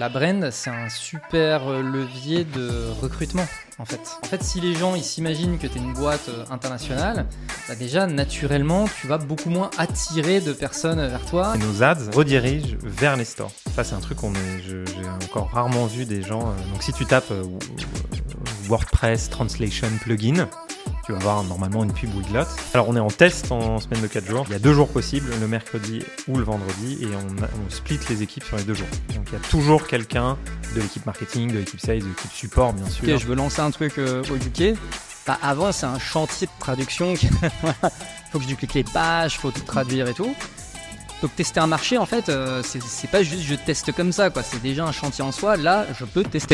La brand, c'est un super levier de recrutement, en fait. En fait, si les gens ils s'imaginent que tu es une boîte internationale, bah déjà, naturellement, tu vas beaucoup moins attirer de personnes vers toi. Nos ads redirigent vers les stores. Ça, c'est un truc j'ai encore rarement vu des gens... donc, si tu tapes WordPress Translation Plugin, tu vas voir normalement une pub Weglot. Alors, on est en test en semaine de 4 jours. Il y a 2 jours possibles, le mercredi ou le vendredi, et on split les équipes sur les 2 jours. Donc, il y a toujours quelqu'un de l'équipe marketing, de l'équipe sales, de l'équipe support, bien sûr. Ok, je veux lancer un truc au UK. Bah, avant, c'est un chantier de traduction. Faut que je duplique les pages, faut tout traduire et tout. Donc, tester un marché, en fait, c'est pas juste je teste comme ça, quoi. C'est déjà un chantier en soi. Là, je peux tester.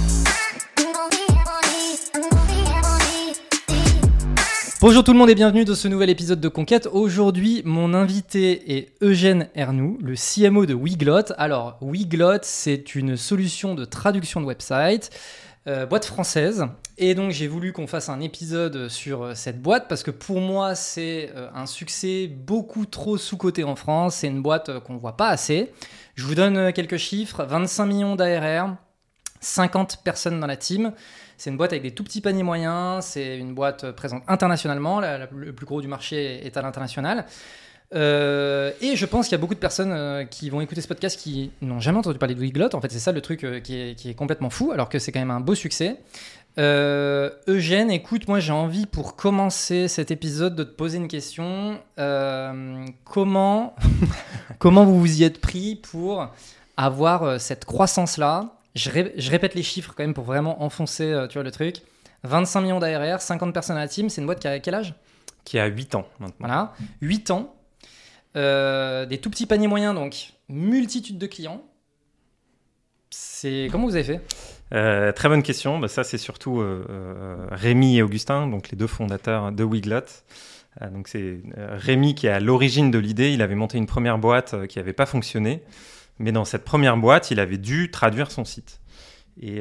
Bonjour tout le monde et bienvenue dans ce nouvel épisode de Conquête. Aujourd'hui, mon invité est Eugène Ernoult, le CMO de Weglot. Alors, Weglot, c'est une solution de traduction de website, boîte française. Et donc, j'ai voulu qu'on fasse un épisode sur cette boîte parce que pour moi, c'est un succès beaucoup trop sous-coté en France. C'est une boîte qu'on ne voit pas assez. Je vous donne quelques chiffres. 25 millions d'ARR, 50 personnes dans la team. C'est une boîte avec des tout petits paniers moyens, c'est une boîte présente internationalement, le plus gros du marché est à l'international. Et je pense qu'il y a beaucoup de personnes qui vont écouter ce podcast qui n'ont jamais entendu parler de Weglot. En fait, c'est ça le truc qui est complètement fou, alors que c'est quand même un beau succès. Eugène, écoute, moi j'ai envie pour commencer cet épisode de te poser une question. Comment vous vous y êtes pris pour avoir cette croissance-là ? Je répète les chiffres quand même pour vraiment enfoncer tu vois, le truc. 25 millions d'ARR, 50 personnes à la team. C'est une boîte qui a quel âge ? Qui a 8 ans maintenant. Voilà, 8 ans. Des tout petits paniers moyens, donc multitude de clients. Comment vous avez fait ? Très bonne question. Ça, c'est surtout Rémi et Augustin, donc les 2 fondateurs de Weglot. Donc c'est Rémi qui est à l'origine de l'idée. Il avait monté une première boîte qui n'avait pas fonctionné. Mais dans cette première boîte, il avait dû traduire son site. Et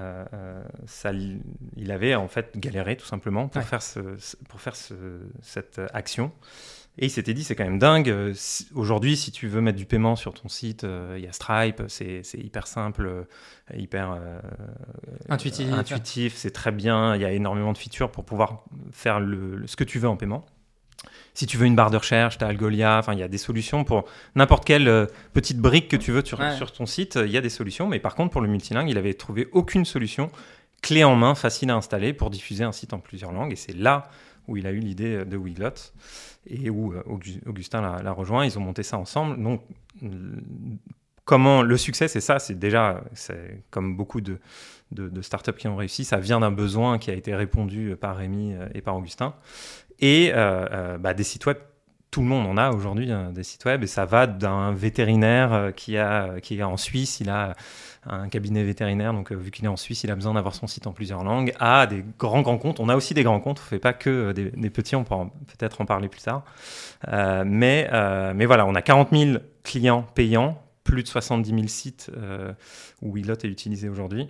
il avait en fait galéré tout simplement pour faire cette action. Et il s'était dit, c'est quand même dingue. Aujourd'hui, si tu veux mettre du paiement sur ton site, il y a Stripe, c'est hyper simple, hyper intuitif, c'est très bien. Il y a énormément de features pour pouvoir faire ce que tu veux en paiement. Si tu veux une barre de recherche, tu as Algolia, il y a des solutions pour n'importe quelle petite brique que tu veux sur ton site, il y a des solutions. Mais par contre, pour le multilingue, il avait trouvé aucune solution clé en main, facile à installer pour diffuser un site en plusieurs langues. Et c'est là où il a eu l'idée de Weglot et où Augustin l'a rejoint. Ils ont monté ça ensemble. Donc, comment le succès, c'est ça. C'est comme beaucoup de startups qui ont réussi, ça vient d'un besoin qui a été répondu par Rémi et par Augustin. Et des sites web, tout le monde en a aujourd'hui des sites web, et ça va d'un vétérinaire qui est en Suisse, il a un cabinet vétérinaire, donc vu qu'il est en Suisse, il a besoin d'avoir son site en plusieurs langues, à des grands comptes. On a aussi des grands comptes, on ne fait pas que des petits, on pourra peut-être en parler plus tard. Mais voilà, on a 40 000 clients payants, plus de 70 000 sites où Weglot est utilisé aujourd'hui.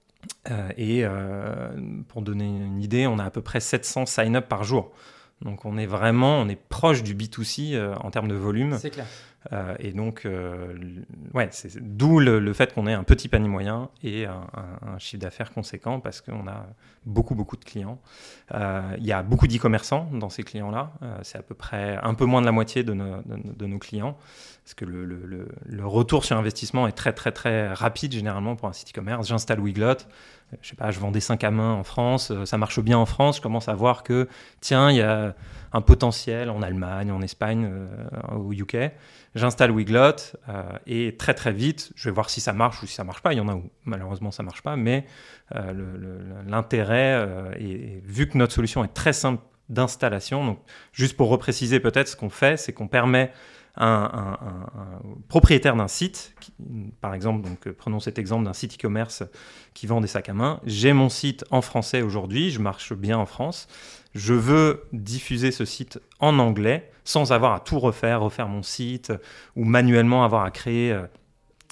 Pour donner une idée, on a à peu près 700 sign-up par jour. Donc on est proche du B2C en termes de volume. C'est clair. Et donc, c'est d'où le fait qu'on ait un petit panier moyen et un chiffre d'affaires conséquent parce qu'on a beaucoup de clients. Il y a beaucoup d'e-commerçants dans ces clients-là. C'est à peu près un peu moins de la moitié de nos clients. Parce que le retour sur investissement est très, très, très rapide généralement pour un site e-commerce. J'installe Weglot. Je vends des 5 à main en France, ça marche bien en France, je commence à voir que, tiens, il y a un potentiel en Allemagne, en Espagne, au UK. J'installe Weglot et très très vite, je vais voir si ça marche ou si ça marche pas. Il y en a où malheureusement ça marche pas, mais l'intérêt, et vu que notre solution est très simple d'installation, donc juste pour repréciser peut-être ce qu'on fait, c'est qu'on permet un propriétaire d'un site, par exemple, donc prenons cet exemple d'un site e-commerce qui vend des sacs à main. J'ai mon site en français aujourd'hui, je marche bien en France. Je veux diffuser ce site en anglais sans avoir à tout refaire mon site ou manuellement avoir à créer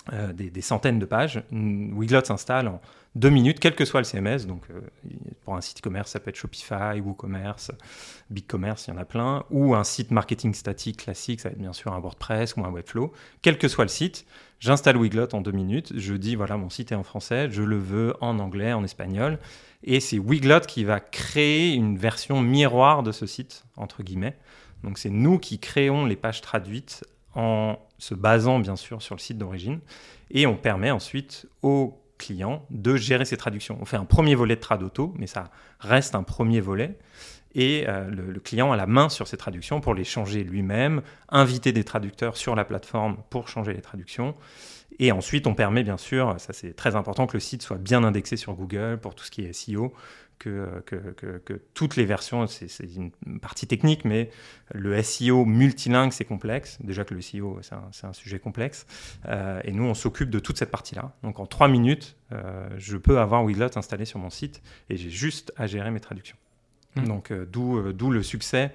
des centaines de pages. Weglot s'installe en 2 minutes, quel que soit le CMS. Donc, pour un site e-commerce, ça peut être Shopify, WooCommerce, BigCommerce, il y en a plein. Ou un site marketing statique classique, ça va être bien sûr un WordPress ou un Webflow. Quel que soit le site, j'installe Weglot en 2 minutes. Je dis, voilà, mon site est en français, je le veux en anglais, en espagnol. Et c'est Weglot qui va créer une version miroir de ce site, entre guillemets. Donc, c'est nous qui créons les pages traduites en se basant, bien sûr, sur le site d'origine. Et on permet ensuite aux client de gérer ses traductions. On fait un premier volet de Traduauto, mais ça reste un premier volet. Et le client a la main sur ses traductions pour les changer lui-même, inviter des traducteurs sur la plateforme pour changer les traductions. Et ensuite, on permet bien sûr, ça c'est très important, que le site soit bien indexé sur Google pour tout ce qui est SEO, que toutes les versions, c'est une partie technique, mais le SEO multilingue, c'est complexe. Déjà que le SEO, c'est un sujet complexe. Et nous, on s'occupe de toute cette partie-là. Donc, en 3 minutes, je peux avoir Weglot installé sur mon site et j'ai juste à gérer mes traductions. Donc, d'où le succès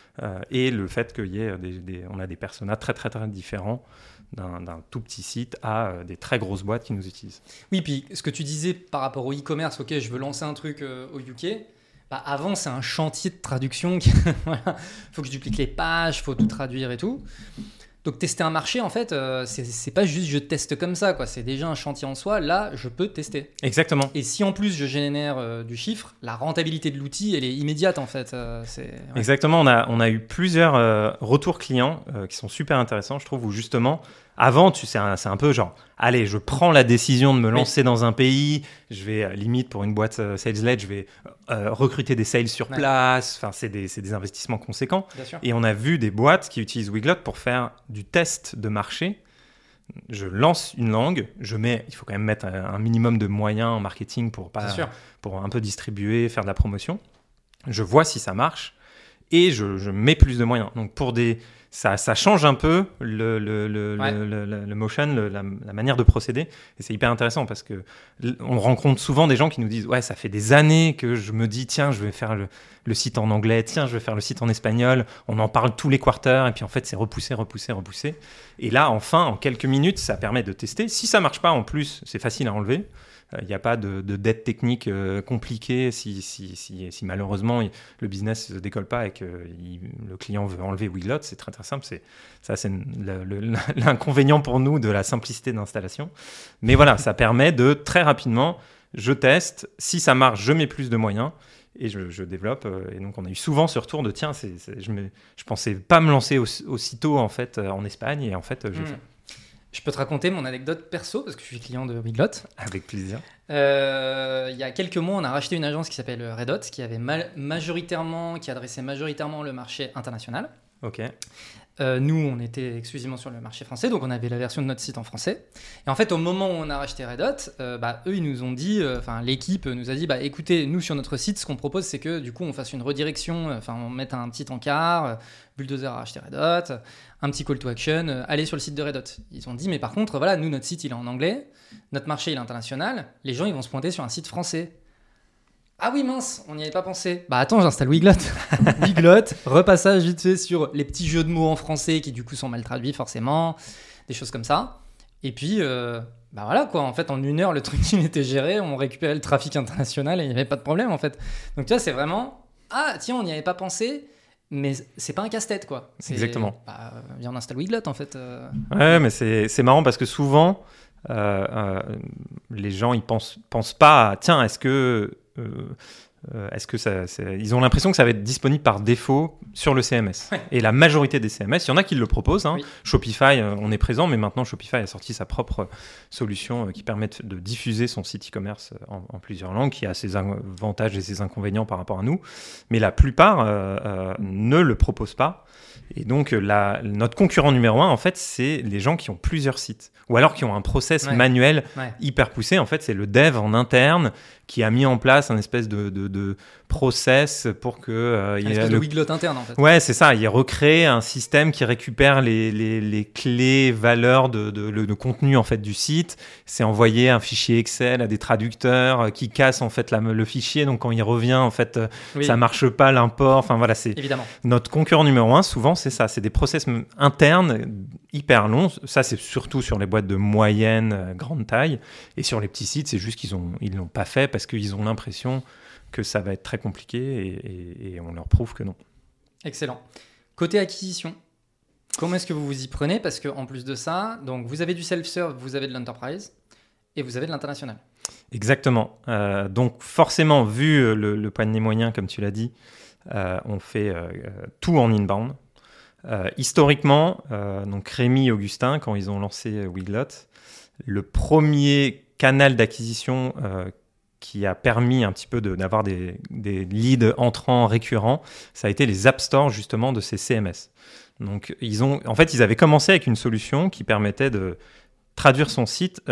et le fait qu'il y ait on a des personas très, très, très différents d'un tout petit site à des très grosses boîtes qui nous utilisent. Oui, puis ce que tu disais par rapport au e-commerce, ok, je veux lancer un truc au UK, bah avant c'est un chantier de traduction, voilà. Faut que je duplique les pages, faut tout traduire et tout. Donc tester un marché, en fait, c'est pas juste je teste comme ça, quoi. C'est déjà un chantier en soi. Là, je peux tester. Exactement. Et si en plus je génère du chiffre, la rentabilité de l'outil, elle est immédiate, en fait. Ouais. Exactement. On a eu plusieurs retours clients qui sont super intéressants, je trouve, où justement, avant, c'est un peu genre, allez, je prends la décision de me lancer dans un pays, je vais limite pour une boîte sales-led, je vais recruter des sales sur place. Enfin, c'est des investissements conséquents. Bien sûr. Et on a vu des boîtes qui utilisent Weglot pour faire du test de marché. Je lance une langue, il faut quand même mettre un minimum de moyens en marketing pour un peu distribuer, faire de la promotion. Je vois si ça marche et je mets plus de moyens. Donc ça change un peu le motion, la manière de procéder. Et c'est hyper intéressant parce qu'on rencontre souvent des gens qui nous disent « Ouais, ça fait des années que je me dis, tiens, je vais faire le site en anglais, tiens, je vais faire le site en espagnol. On en parle tous les quarters. » Et puis en fait, c'est repoussé. Et là, enfin, en quelques minutes, ça permet de tester. Si ça ne marche pas, en plus, c'est facile à enlever. Il n'y a pas de dette technique compliquée si malheureusement le business ne se décolle pas et que le client veut enlever Weglot. C'est très très simple. C'est l'inconvénient pour nous de la simplicité d'installation. Mais voilà, ça permet de très rapidement, je teste. Si ça marche, je mets plus de moyens et je développe. Et donc on a eu souvent ce retour de tiens, je pensais pas me lancer aussitôt en fait en Espagne et en fait j'ai fait. Je peux te raconter mon anecdote perso, parce que je suis client de Weglot. Avec plaisir. Il y a quelques mois, on a racheté une agence qui s'appelle Red Hot, qui avait qui adressait majoritairement le marché international. Ok. Nous, on était exclusivement sur le marché français, donc on avait la version de notre site en français. Et en fait, au moment où on a racheté Red Hot, eux, ils nous ont dit, l'équipe nous a dit, écoutez, nous sur notre site, ce qu'on propose, c'est que du coup, on fasse une redirection, on mette un petit encart, Bulldozer a racheté Red Hot, un petit call to action, allez sur le site de Red Hot. Ils ont dit, mais par contre, voilà, nous, notre site, il est en anglais, notre marché, il est international, les gens, ils vont se pointer sur un site français. Ah oui, mince, on n'y avait pas pensé. Attends, j'installe Weglot. Weglot, repassage vite fait sur les petits jeux de mots en français qui du coup sont mal traduits forcément, des choses comme ça. Et puis, voilà quoi, en fait en 1 heure le truc il était géré, on récupérait le trafic international et il n'y avait pas de problème en fait. Donc tu vois, c'est vraiment, tiens, on n'y avait pas pensé, mais c'est pas un casse-tête quoi. Exactement. Viens, on installe Weglot en fait. Ouais, mais c'est marrant parce que souvent, les gens ils pensent pas, tiens, est-ce que ils ont l'impression que ça va être disponible par défaut sur le CMS. Ouais. Et la majorité des CMS, il y en a qui le proposent. Oui. Shopify, on est présent, mais maintenant Shopify a sorti sa propre solution qui permet de diffuser son site e-commerce en plusieurs langues, qui a ses avantages et ses inconvénients par rapport à nous. Mais la plupart ne le proposent pas. Et donc, notre concurrent numéro 1, en fait, c'est les gens qui ont plusieurs sites. Ou alors qui ont un process manuel hyper poussé. En fait, c'est le dev en interne qui a mis en place un espèce de de process pour que il y ait de Weglot interne en fait. Ouais, c'est ça. Il recrée un système qui récupère les clés valeurs de contenu en fait du site. C'est envoyer un fichier Excel à des traducteurs qui cassent en fait le fichier. Donc quand il revient en fait, ça marche pas l'import. Enfin voilà, c'est évidemment notre concurrent numéro 1. Souvent c'est ça. C'est des process internes hyper longs. Ça c'est surtout sur les boîtes de moyenne grande taille. Et sur les petits sites, c'est juste ils l'ont pas fait parce qu'ils ont l'impression que ça va être très compliqué et on leur prouve que non. Excellent. Côté acquisition, comment est-ce que vous vous y prenez? Parce qu'en plus de ça, donc vous avez du self-serve, vous avez de l'enterprise et vous avez de l'international. Exactement. Donc forcément, vu le panier moyen, comme tu l'as dit, on fait tout en inbound. Historiquement, donc Rémi et Augustin, quand ils ont lancé Weglot, le premier canal d'acquisition qui a permis un petit peu d'avoir des leads entrants récurrents, ça a été les App Store justement de ces CMS. Donc ils avaient commencé avec une solution qui permettait de traduire son site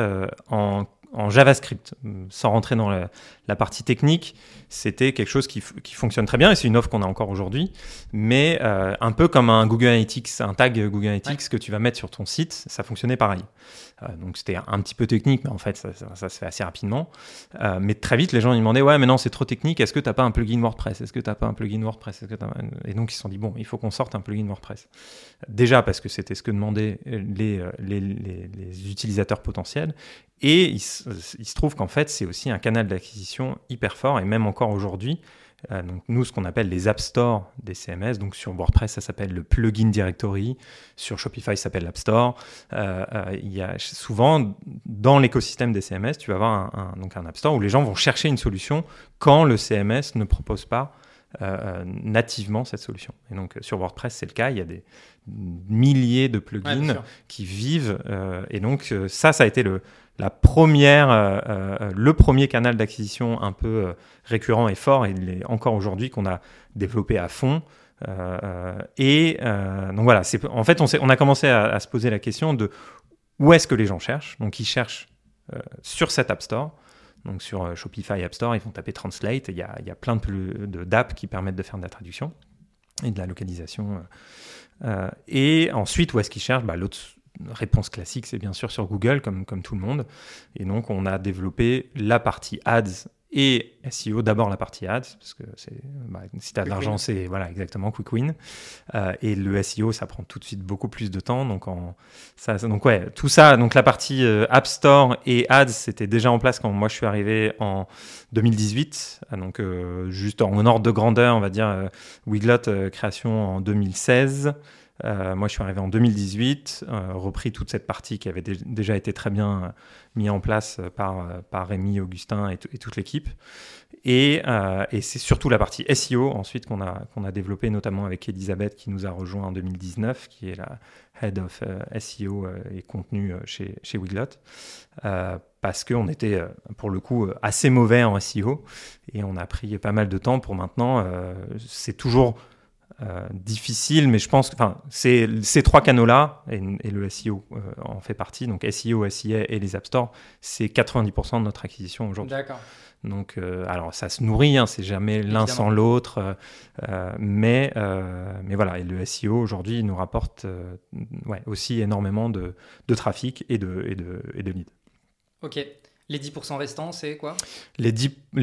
en JavaScript. Sans rentrer dans la partie technique, c'était quelque chose qui fonctionne très bien et c'est une offre qu'on a encore aujourd'hui, mais un peu comme un Google Analytics, un tag Google Analytics que tu vas mettre sur ton site, ça fonctionnait pareil. Donc c'était un petit peu technique, mais en fait ça se fait assez rapidement. Mais très vite, les gens ils demandaient « Ouais, mais non, c'est trop technique, est-ce que tu n'as pas un plugin WordPress ? Est-ce que tu n'as pas un plugin WordPress ? » Et donc ils se sont dit « Bon, il faut qu'on sorte un plugin WordPress. » Déjà parce que c'était ce que demandaient les utilisateurs potentiels. Et il se trouve qu'en fait, c'est aussi un canal d'acquisition hyper fort, et même encore aujourd'hui, donc nous, ce qu'on appelle les App Store des CMS, donc sur WordPress, ça s'appelle le Plugin Directory, sur Shopify, ça s'appelle l'App Store. Il y a souvent, dans l'écosystème des CMS, tu vas avoir un App Store où les gens vont chercher une solution quand le CMS ne propose pas nativement cette solution. Et donc sur WordPress, c'est le cas, il y a des milliers de plugins qui vivent, et donc ça a été le premier canal d'acquisition un peu récurrent et fort, et il est encore aujourd'hui qu'on a développé à fond. Donc voilà, en fait, on a commencé à se poser la question de où est-ce que les gens cherchent. Donc ils cherchent sur cet App Store. Donc sur Shopify App Store, ils vont taper Translate. Il y a plein d'apps qui permettent de faire de la traduction et de la localisation. Et ensuite, où est-ce qu'ils cherchent ? L'autre réponse classique, c'est bien sûr sur Google, comme tout le monde. Et donc, on a développé la partie Ads et SEO. D'abord, la partie Ads, parce que si tu as de l'argent, c'est exactement Quick Win. Et le SEO, ça prend tout de suite beaucoup plus de temps. Donc, tout ça, donc la partie App Store et Ads, c'était déjà en place quand moi je suis arrivé en 2018. Donc, juste en ordre de grandeur, on va dire Weglot, création en 2016. Moi, je suis arrivé en 2018, repris toute cette partie qui avait déjà été très bien mise en place par Rémi, Augustin et toute l'équipe. Et c'est surtout la partie SEO ensuite qu'on a développée, notamment avec Elisabeth qui nous a rejoint en 2019, qui est la Head of SEO et contenu chez Weglot. Parce qu'on était, pour le coup, assez mauvais en SEO. Et on a pris pas mal de temps pour maintenant. C'est toujours difficile, mais je pense que ces trois canaux-là, et le SEO en fait partie, donc SEO, SEA et les App Store, c'est 90% de notre acquisition aujourd'hui. D'accord. Donc, alors ça se nourrit, c'est jamais l'un sans l'autre, mais voilà, et le SEO aujourd'hui nous rapporte aussi énormément de trafic et de leads. Ok. Les 10% restants, c'est quoi ? Les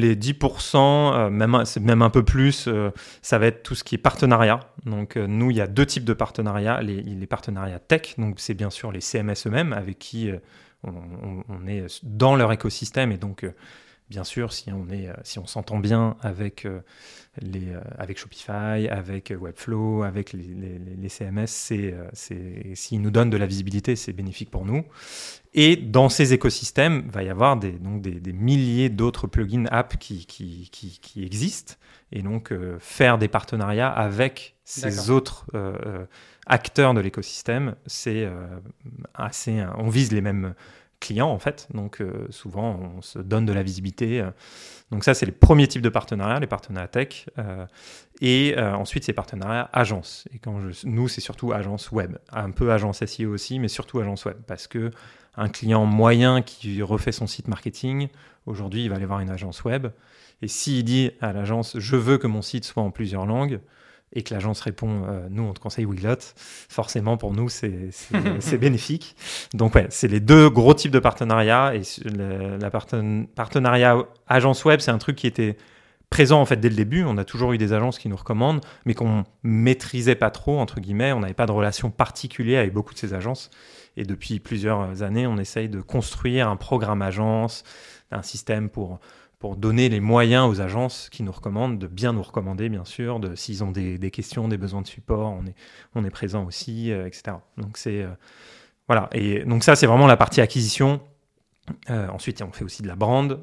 10%, c'est même un peu plus, ça va être tout ce qui est partenariat. Donc, nous, il y a deux types de partenariats. Les partenariats tech, donc c'est bien sûr les CMS eux-mêmes, avec qui on est dans leur écosystème. Et donc, bien sûr, si on s'entend bien avec Shopify, avec Webflow, avec les CMS, s'ils nous donnent de la visibilité, c'est bénéfique pour nous. Et dans ces écosystèmes, il va y avoir des milliers d'autres plugins apps qui existent. Et donc, faire des partenariats avec ces autres acteurs de l'écosystème, c'est on vise les mêmes clients, en fait. Donc, souvent, on se donne de la visibilité. Donc, ça, c'est les premiers types de partenariats, les partenariats tech. Et ensuite, c'est partenariats agences. Et nous, c'est surtout agence web. Un peu agence SEO aussi, mais surtout agence web. Parce que un client moyen qui refait son site marketing, aujourd'hui, il va aller voir une agence web. Et s'il dit à l'agence « je veux que mon site soit en plusieurs langues », et que l'agence répond « nous, on te conseille Weglot », forcément, pour nous, c'est bénéfique. Donc, ouais, c'est les deux gros types de partenariats. Et partenariat agence web, c'est un truc qui était présent en fait dès le début. On a toujours eu des agences qui nous recommandent, mais qu'on maîtrisait pas trop, entre guillemets. On n'avait pas de relation particulière avec beaucoup de ces agences. Et depuis plusieurs années, on essaye de construire un programme agence, un système pour donner les moyens aux agences qui nous recommandent, de bien nous recommander, bien sûr, s'ils ont des questions, des besoins de support, on est présent aussi, etc. Donc, voilà. Et donc, ça, c'est vraiment la partie acquisition. Ensuite, on fait aussi de la brand.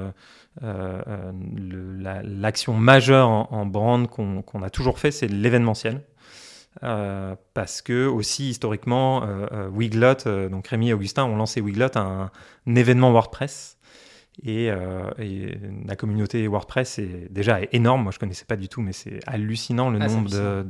L'action majeure en brand qu'on a toujours fait, c'est l'événementiel. Parce que aussi, historiquement, Weglot, donc Rémi et Augustin ont lancé Weglot, un événement WordPress. Et la communauté WordPress est déjà énorme. Moi, je ne connaissais pas du tout, mais c'est hallucinant le nombre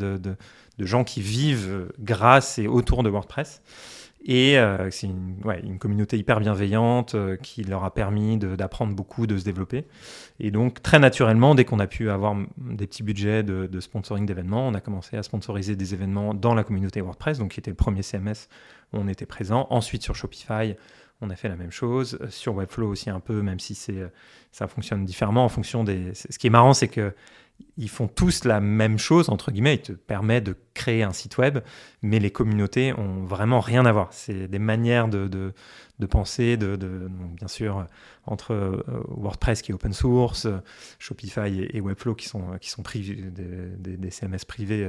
de gens qui vivent grâce et autour de WordPress. Et c'est une communauté hyper bienveillante qui leur a permis d'apprendre beaucoup, de se développer. Et donc, très naturellement, dès qu'on a pu avoir des petits budgets de sponsoring d'événements, on a commencé à sponsoriser des événements dans la communauté WordPress, donc qui était le premier CMS où on était présent. Ensuite, sur Shopify, on a fait la même chose. Sur Webflow aussi un peu, même si ça fonctionne différemment en fonction des... Ce qui est marrant, c'est qu'ils font tous la même chose, entre guillemets. Ils te permettent de créer un site web, mais les communautés ont vraiment rien à voir. C'est des manières de penser, donc bien sûr, entre WordPress qui est open source, Shopify et Webflow qui sont privés, des CMS privés.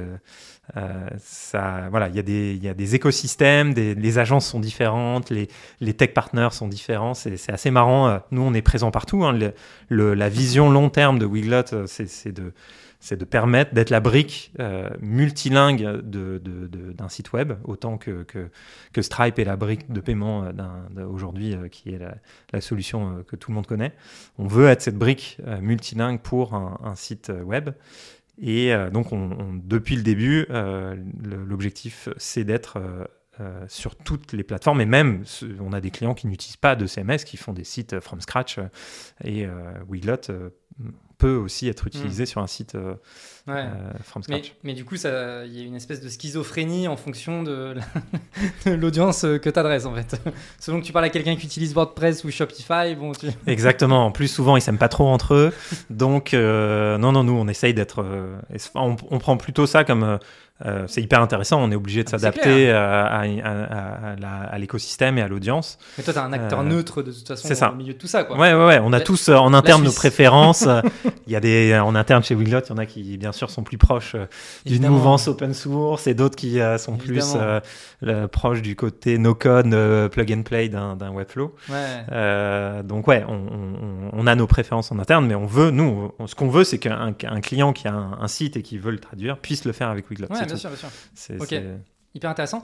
Voilà, il y a des écosystèmes, les agences sont différentes, les tech partners sont différents. C'est assez marrant. Nous, on est présents partout. Hein. La vision long terme de Weglot, c'est de permettre d'être la brique multilingue d'un site web, autant que Stripe est la brique de paiement aujourd'hui, qui est la solution que tout le monde connaît. On veut être cette brique multilingue pour un site web. Et donc, depuis le début, l'objectif, c'est d'être sur toutes les plateformes. Et même, on a des clients qui n'utilisent pas de CMS, qui font des sites from scratch. Et Weglot peut aussi être utilisé sur un site from scratch. Mais du coup, il y a une espèce de schizophrénie en fonction de l'audience que tu adresses, en fait. Selon que tu parles à quelqu'un qui utilise WordPress ou Shopify, Exactement. En plus, souvent, ils ne s'aiment pas trop entre eux. Donc, non, nous, on essaye d'être... on prend plutôt ça comme... c'est hyper intéressant, on est obligé de s'adapter à l'écosystème et à l'audience. Mais toi, tu es un acteur neutre de toute façon au milieu de tout ça, quoi. Ouais. On a tous en interne nos préférences. Il y a en interne chez Weglot, il y en a qui, bien sûr, sont plus proches d'une mouvance open source et d'autres qui sont plus proches du côté no-code, plug and play d'un Webflow. Donc, on a nos préférences en interne, mais ce qu'on veut, c'est qu'un client qui a un site et qui veut le traduire puisse le faire avec Weglot. Bien sûr. Hyper intéressant.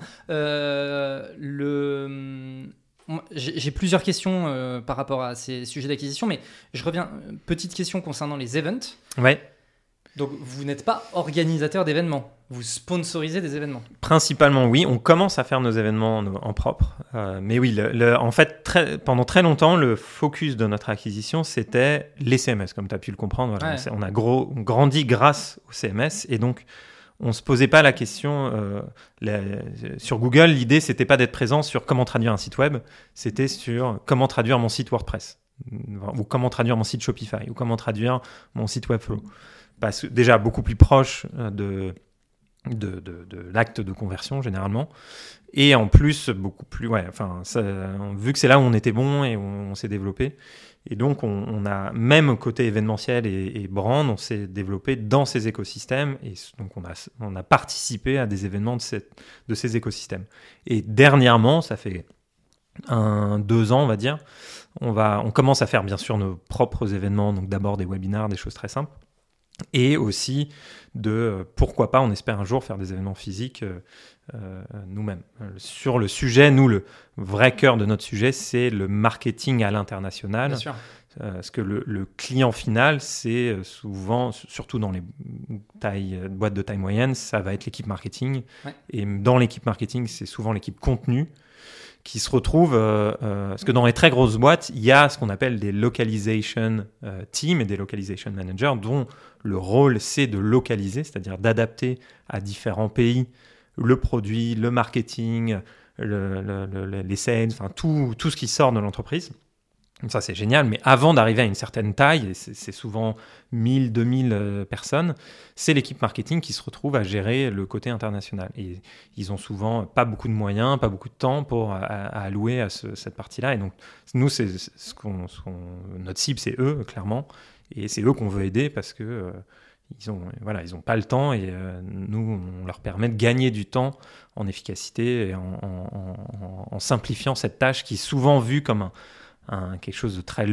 J'ai plusieurs questions par rapport à ces sujets d'acquisition, mais je reviens. Petite question concernant les events. Ouais. Donc, vous n'êtes pas organisateur d'événements, vous sponsorisez des événements. Principalement, oui. On commence à faire nos événements en propre. Mais oui, en fait, pendant très longtemps, le focus de notre acquisition, c'était les CMS, comme tu as pu le comprendre. Voilà. On a grandi grâce aux CMS, et donc, on ne se posait pas la question. Sur Google, l'idée, c'était pas d'être présent sur comment traduire un site web, c'était sur comment traduire mon site WordPress, ou comment traduire mon site Shopify, ou comment traduire mon site Webflow. Parce que déjà beaucoup plus proche de l'acte de conversion généralement, et en plus beaucoup plus vu que c'est là où on était bon et où on s'est développé, et donc on a même côté événementiel et brand, on s'est développé dans ces écosystèmes, et donc on a participé à des événements de ces écosystèmes. Et dernièrement, ça fait 2 ans on va dire, on commence à faire bien sûr nos propres événements, donc d'abord des webinars, des choses très simples. Et aussi pourquoi pas, on espère un jour faire des événements physiques nous-mêmes. Sur le sujet, nous, le vrai cœur de notre sujet, c'est le marketing à l'international. Bien sûr. Parce que le client final, c'est souvent, surtout dans les boîtes de taille moyenne, ça va être l'équipe marketing. Ouais. Et dans l'équipe marketing, c'est souvent l'équipe contenu qui se retrouvent, parce que dans les très grosses boîtes, il y a ce qu'on appelle des localization teams et des localization managers, dont le rôle c'est de localiser, c'est-à-dire d'adapter à différents pays le produit, le marketing, les sales, enfin tout ce qui sort de l'entreprise. Donc ça c'est génial, mais avant d'arriver à une certaine taille, et c'est souvent 1000, 2000 personnes, c'est l'équipe marketing qui se retrouve à gérer le côté international. Et ils ont souvent pas beaucoup de moyens, pas beaucoup de temps à allouer à cette partie-là. Et donc nous, notre cible, c'est eux, clairement. Et c'est eux qu'on veut aider parce que ils ont pas le temps et nous, on leur permet de gagner du temps en efficacité et en simplifiant cette tâche qui est souvent vue comme quelque chose de très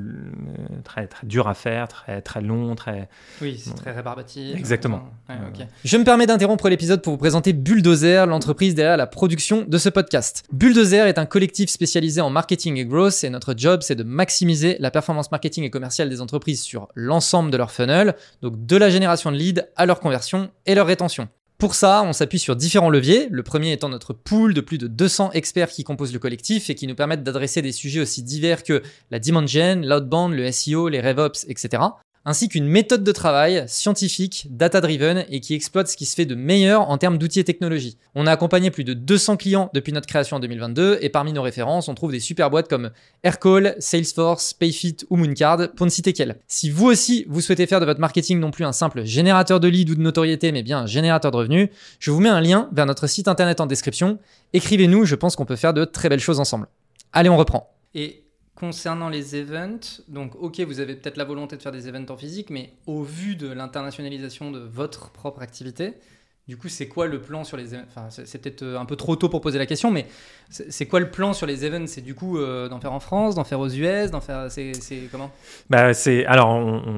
dur à faire, très, très long, très... Oui, c'est très rébarbatif. Exactement. Ouais, okay. Je me permets d'interrompre l'épisode pour vous présenter Bulldozer, l'entreprise derrière la production de ce podcast. Bulldozer est un collectif spécialisé en marketing et growth et notre job, c'est de maximiser la performance marketing et commerciale des entreprises sur l'ensemble de leur funnel, donc de la génération de leads à leur conversion et leur rétention. Pour ça, on s'appuie sur différents leviers, le premier étant notre pool de plus de 200 experts qui composent le collectif et qui nous permettent d'adresser des sujets aussi divers que la demand gen, l'outbound, le SEO, les RevOps, etc. Ainsi qu'une méthode de travail scientifique, data-driven et qui exploite ce qui se fait de meilleur en termes d'outils et technologies. On a accompagné plus de 200 clients depuis notre création en 2022 et parmi nos références, on trouve des super boîtes comme Aircall, Salesforce, Payfit ou Mooncard pour ne citer qu'elles. Si vous aussi, vous souhaitez faire de votre marketing non plus un simple générateur de leads ou de notoriété, mais bien un générateur de revenus, je vous mets un lien vers notre site internet en description. Écrivez-nous, je pense qu'on peut faire de très belles choses ensemble. Allez, on reprend. Et concernant les events, donc ok, vous avez peut-être la volonté de faire des events en physique, mais au vu de l'internationalisation de votre propre activité, du coup, c'est quoi le plan sur les events ? Enfin, c'est peut-être un peu trop tôt pour poser la question, mais c'est quoi le plan sur les events ? C'est du coup d'en faire en France, d'en faire aux US, d'en faire... C'est comment ? Alors,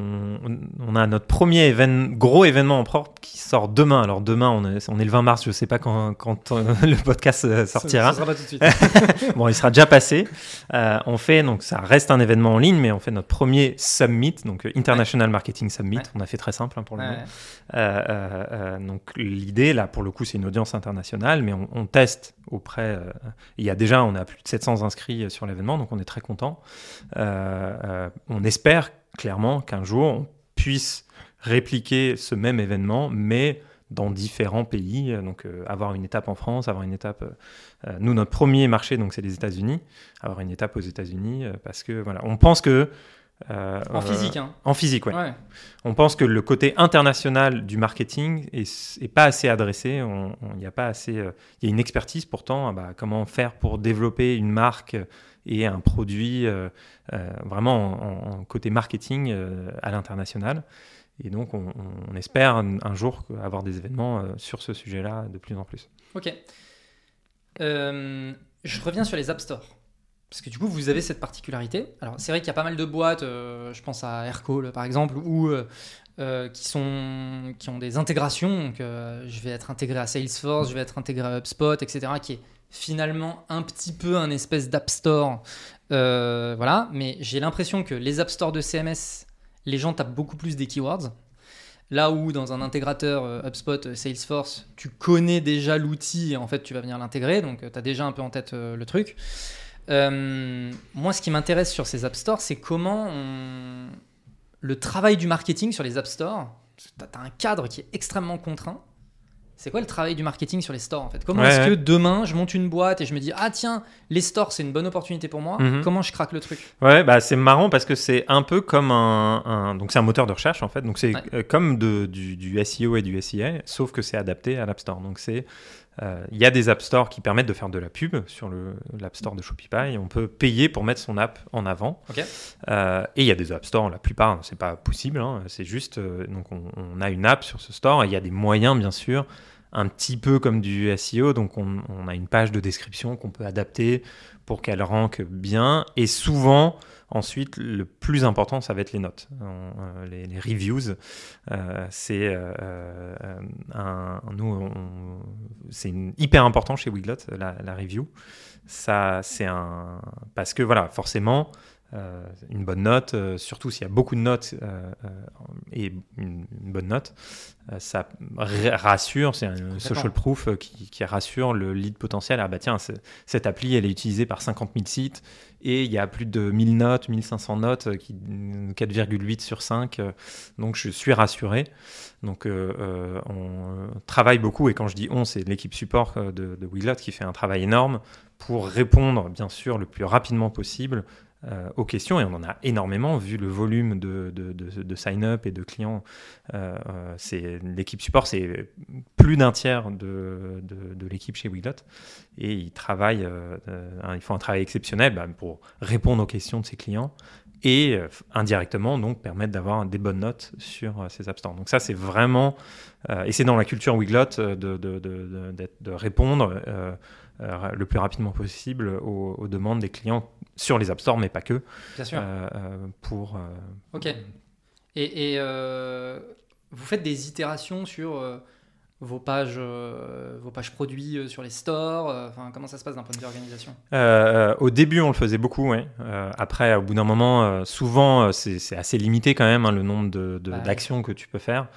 on a notre premier gros événement en propre qui sort demain. Alors demain, on est le 20 mars, je ne sais pas quand le podcast sortira. Ça sera pas tout de suite. Bon, il sera déjà passé. Donc ça reste un événement en ligne, mais on fait notre premier summit, donc International Marketing Summit. Ouais. On a fait très simple pour le moment. Donc l'idée, là, pour le coup, c'est une audience internationale, mais on teste auprès... on a plus de 700 inscrits sur l'événement, donc on est très content. On espère clairement qu'un jour, on puisse répliquer ce même événement, mais dans différents pays. Donc, avoir une étape en France, avoir une étape... nous, notre premier marché, donc, c'est les États-Unis. Avoir une étape aux États-Unis, parce que, voilà, on pense que... en physique, hein. En physique, ouais. On pense que le côté international du marketing est pas assez adressé. Il y a pas assez. Il y a une expertise pourtant. Comment faire pour développer une marque et un produit vraiment en côté marketing à l'international. Et donc, on espère un jour avoir des événements sur ce sujet-là de plus en plus. Ok. Je reviens sur les App Store. Parce que du coup, vous avez cette particularité. Alors, c'est vrai qu'il y a pas mal de boîtes, je pense à Aircall par exemple, qui ont des intégrations. Donc, je vais être intégré à Salesforce, je vais être intégré à HubSpot, etc., qui est finalement un petit peu un espèce d'App Store. Voilà. Mais j'ai l'impression que les App Store de CMS, les gens tapent beaucoup plus des keywords. Là où dans un intégrateur HubSpot, Salesforce, tu connais déjà l'outil et en fait, tu vas venir l'intégrer. Donc, tu as déjà un peu en tête le truc. Moi, ce qui m'intéresse sur ces App Store, c'est comment le travail du marketing sur les App Store. Tu as un cadre qui est extrêmement contraint. C'est quoi le travail du marketing sur les stores en fait ? Comment est-ce que demain, je monte une boîte et je me dis « Ah tiens, les stores, c'est une bonne opportunité pour moi. Comment je craque le truc ?» Ouais, c'est marrant parce que c'est un peu comme donc c'est un moteur de recherche en fait. Donc c'est comme du SEO et du SEA, sauf que c'est adapté à l'App Store. Donc il y a des App Store qui permettent de faire de la pub sur l'App Store de Shopify. On peut payer pour mettre son app en avant. Okay. Et il y a des App Store, la plupart, c'est pas possible. Hein. C'est juste, donc on a une app sur ce store et il y a des moyens, bien sûr, un petit peu comme du SEO. Donc on a une page de description qu'on peut adapter pour qu'elle rank bien. Et souvent, ensuite, le plus important, ça va être les notes, les reviews. C'est hyper important chez Weglot, la review. Ça, parce que voilà, forcément, une bonne note, surtout s'il y a beaucoup de notes et une bonne note, ça rassure, c'est un social proof qui rassure le lead potentiel. Ah bah tiens, cette appli, elle est utilisée par 50 000 sites et il y a plus de 1000 notes, 1500 notes, 4,8 sur 5, donc je suis rassuré. Donc on travaille beaucoup, et quand je dis on, c'est l'équipe support de Weglot qui fait un travail énorme pour répondre, bien sûr, le plus rapidement possible aux questions, et on en a énormément vu le volume de sign-up et de clients. L'équipe support, c'est plus d'un tiers de l'équipe chez Weglot, et ils font un travail exceptionnel pour répondre aux questions de ses clients et indirectement donc permettre d'avoir des bonnes notes sur ces App Stores. Donc ça, c'est vraiment et c'est dans la culture Weglot de répondre le plus rapidement possible aux demandes des clients sur les App Store, mais pas que. Bien sûr. Ok. Et vous faites des itérations sur vos pages produits sur les stores. Comment ça se passe d'un point de vue organisation ? Au début, on le faisait beaucoup. Ouais. Après, au bout d'un moment, souvent, c'est assez limité quand même, le nombre d'actions que tu peux faire.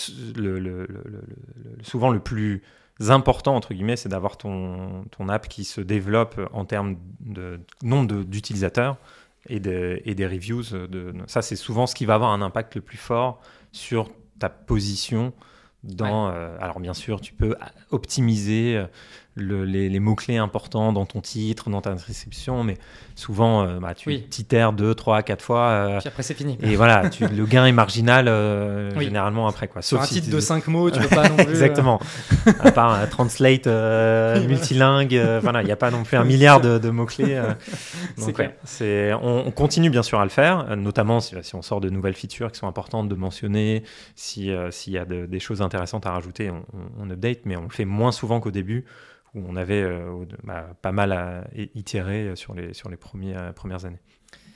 Souvent, le plus important, entre guillemets, c'est d'avoir ton app qui se développe en termes de nombre d'utilisateurs et des reviews. Ça, c'est souvent ce qui va avoir un impact le plus fort sur ta position. Alors bien sûr, tu peux optimiser les mots-clés importants dans ton titre, dans ta description, mais souvent tu t'itères 2, 3, 4 fois. Puis après, c'est fini. Et voilà, le gain est marginal généralement après. Sur un titre de 5 mots, tu peux pas non plus... Exactement. À part un translate multilingue, il n'y a pas non plus 1 milliard de mots-clés. Donc, on continue bien sûr à le faire, notamment si on sort de nouvelles features qui sont importantes de mentionner, s'il y a des choses intéressantes à rajouter, on update, mais on le fait moins souvent qu'au début, où on avait pas mal à itérer sur les premières années.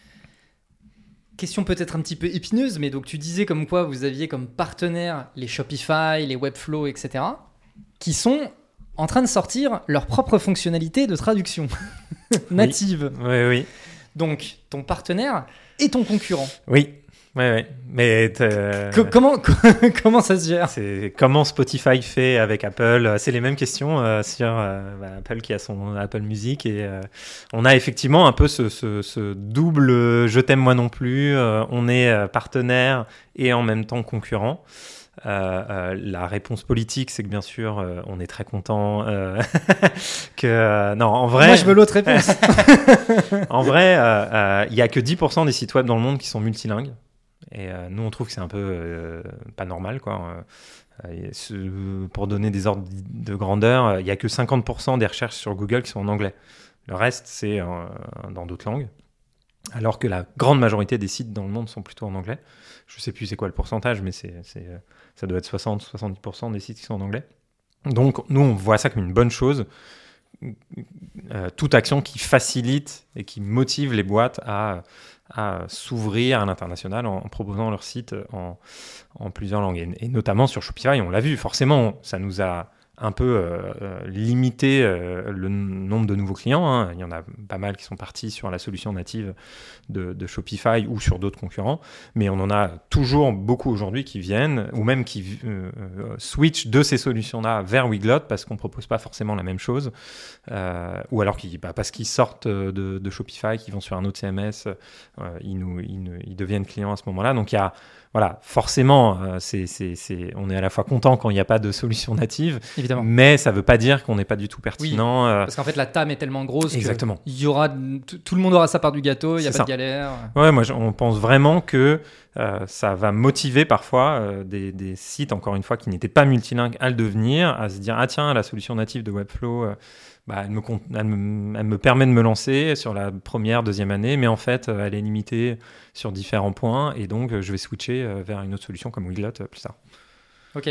Question peut-être un petit peu épineuse, mais donc tu disais comme quoi vous aviez comme partenaires les Shopify, les Webflow, etc., qui sont en train de sortir leur propre fonctionnalité de traduction native. Oui. Donc ton partenaire est ton concurrent. Oui. Mais comment ça se gère ? C'est comment Spotify fait avec Apple. C'est les mêmes questions sur Apple qui a son Apple Music, et on a effectivement un peu ce double je t'aime moi non plus. On est partenaire et en même temps concurrent. La réponse politique, c'est que bien sûr, on est très content que non, en vrai. Moi, je veux l'autre réponse. En vrai, il y a que 10% des sites web dans le monde qui sont multilingues. Et nous, on trouve que c'est un peu pas normal, quoi. Pour donner des ordres de grandeur, il n'y a que 50% des recherches sur Google qui sont en anglais. Le reste, c'est dans d'autres langues. Alors que la grande majorité des sites dans le monde sont plutôt en anglais. Je ne sais plus c'est quoi le pourcentage, mais ça doit être 60-70% des sites qui sont en anglais. Donc, nous, on voit ça comme une bonne chose. Toute action qui facilite et qui motive les boîtes à s'ouvrir à l'international en proposant leur site en plusieurs langues. Et notamment sur Shopify, on l'a vu, forcément, ça nous a un peu limité le nombre de nouveaux clients. Hein. Il y en a pas mal qui sont partis sur la solution native de Shopify ou sur d'autres concurrents, mais on en a toujours beaucoup aujourd'hui qui viennent, ou même qui switchent de ces solutions-là vers Weglot parce qu'on ne propose pas forcément la même chose, ou alors parce qu'ils sortent de Shopify, qu'ils vont sur un autre CMS, ils deviennent clients à ce moment-là. Donc il y a forcément, on est à la fois content quand il n'y a pas de solution native, évidemment, mais ça ne veut pas dire qu'on n'est pas du tout pertinent. Oui, parce qu'en fait, la TAM est tellement grosse exactement. Que tout le monde aura sa part du gâteau, il n'y a pas de galère. Ouais, on pense vraiment que ça va motiver parfois des sites, encore une fois, qui n'étaient pas multilingues à le devenir, à se dire « Ah tiens, la solution native de Webflow… elle me permet de me lancer sur la première, deuxième année, mais en fait, elle est limitée sur différents points, et donc je vais switcher vers une autre solution comme Weglot plus tard. Ok.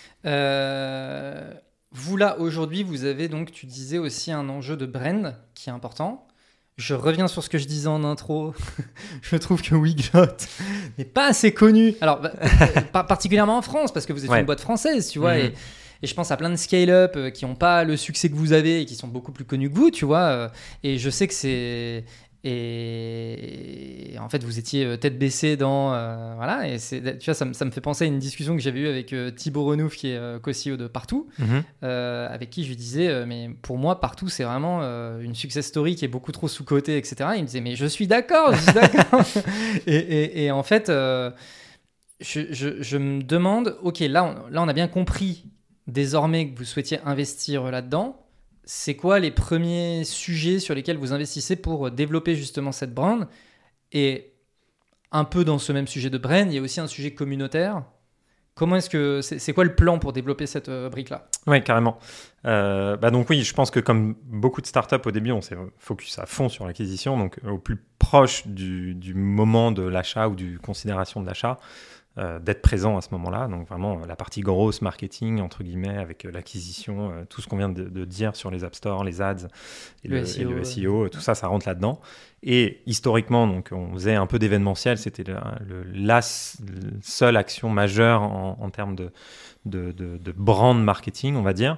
Vous, là, aujourd'hui, vous avez donc, tu disais aussi un enjeu de brand qui est important. Je reviens sur ce que je disais en intro. Je trouve que Weglot n'est pas assez connu. Alors, particulièrement en France, parce que vous êtes une boîte française, tu vois, et je pense à plein de scale-up qui n'ont pas le succès que vous avez et qui sont beaucoup plus connus que vous, tu vois. Et je sais que c'est Et en fait, vous étiez tête baissée dans... voilà, et tu vois, ça me fait penser à une discussion que j'avais eue avec Thibaut Renouf, qui est co-CEO de Partout, avec qui je lui disais, mais pour moi, Partout, c'est vraiment une success story qui est beaucoup trop sous-cotée, etc. Il me disait, mais je suis d'accord. et en fait, je me demande, ok, là, on a bien compris désormais que vous souhaitiez investir là-dedans. C'est quoi les premiers sujets sur lesquels vous investissez pour développer justement cette brand? Et un peu dans ce même sujet de brand, il y a aussi un sujet communautaire. Comment est-ce que c'est quoi le plan pour développer cette brique-là? Oui, carrément. Donc oui, je pense que comme beaucoup de startups au début, on s'est focus à fond sur l'acquisition, donc au plus proche du moment de l'achat ou du considération de l'achat. D'être présent à ce moment-là, donc vraiment la partie grosse marketing entre guillemets avec l'acquisition, tout ce qu'on vient de dire sur les App Store, les ads et le SEO, tout ça rentre là-dedans. Et historiquement, donc on faisait un peu d'événementiel, c'était la seule action majeure en termes de brand marketing, on va dire,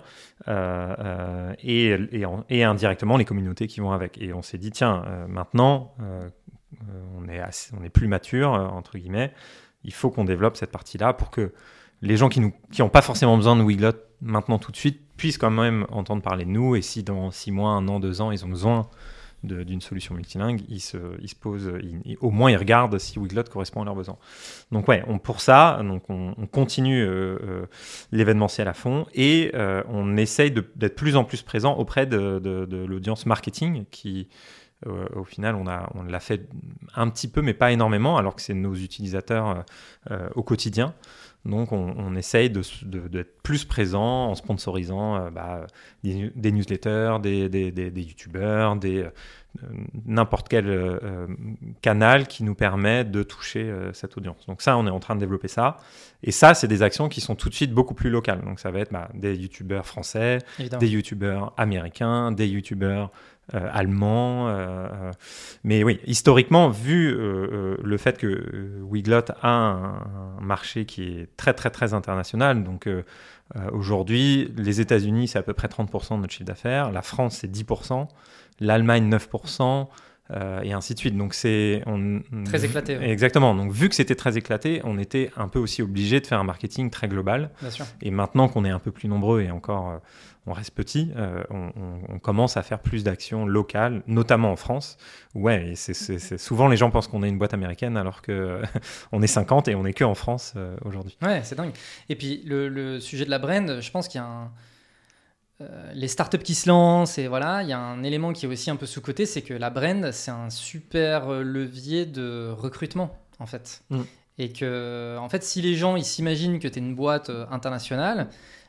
et indirectement les communautés qui vont avec. Et on s'est dit tiens, maintenant on est plus mature entre guillemets. Il faut qu'on développe cette partie-là pour que les gens qui n'ont pas forcément besoin de Weglot maintenant tout de suite puissent quand même entendre parler de nous. Et si dans 6 mois, 1 an, 2 ans, ils ont besoin d'une solution multilingue, ils se posent, au moins ils regardent si Weglot correspond à leurs besoins. Donc ouais, pour ça, donc on continue l'événementiel à fond et on essaye d'être plus en plus présent auprès de l'audience marketing qui... au final, on l'a fait un petit peu, mais pas énormément, alors que c'est nos utilisateurs au quotidien. Donc, on essaye d'être plus présent en sponsorisant des newsletters, des youtubeurs, n'importe quel canal qui nous permet de toucher cette audience. Donc ça, on est en train de développer ça. Et ça, c'est des actions qui sont tout de suite beaucoup plus locales. Donc ça va être des youtubeurs français, évidemment, des youtubeurs américains, des youtubeurs allemand, mais oui, historiquement, vu le fait que Weglot a un marché qui est très très très international, donc aujourd'hui, les États-Unis c'est à peu près 30% de notre chiffre d'affaires, la France c'est 10%, l'Allemagne 9%, et ainsi de suite. Donc c'est très éclaté. Ouais. Exactement. Donc vu que c'était très éclaté, on était un peu aussi obligé de faire un marketing très global. Bien sûr. Et maintenant qu'on est un peu plus nombreux et encore on reste petit, on commence à faire plus d'actions locales, notamment en France. Ouais, et c'est souvent les gens pensent qu'on est une boîte américaine alors que on est 50 et on est que en France aujourd'hui. Ouais, c'est dingue. Et puis le sujet de la brand, je pense qu'il y a les startups qui se lancent, et voilà, il y a un élément qui est aussi un peu sous-coté, c'est que la brand, c'est un super levier de recrutement, en fait. Et que, en fait, si les gens ils s'imaginent que tu es une boîte internationale,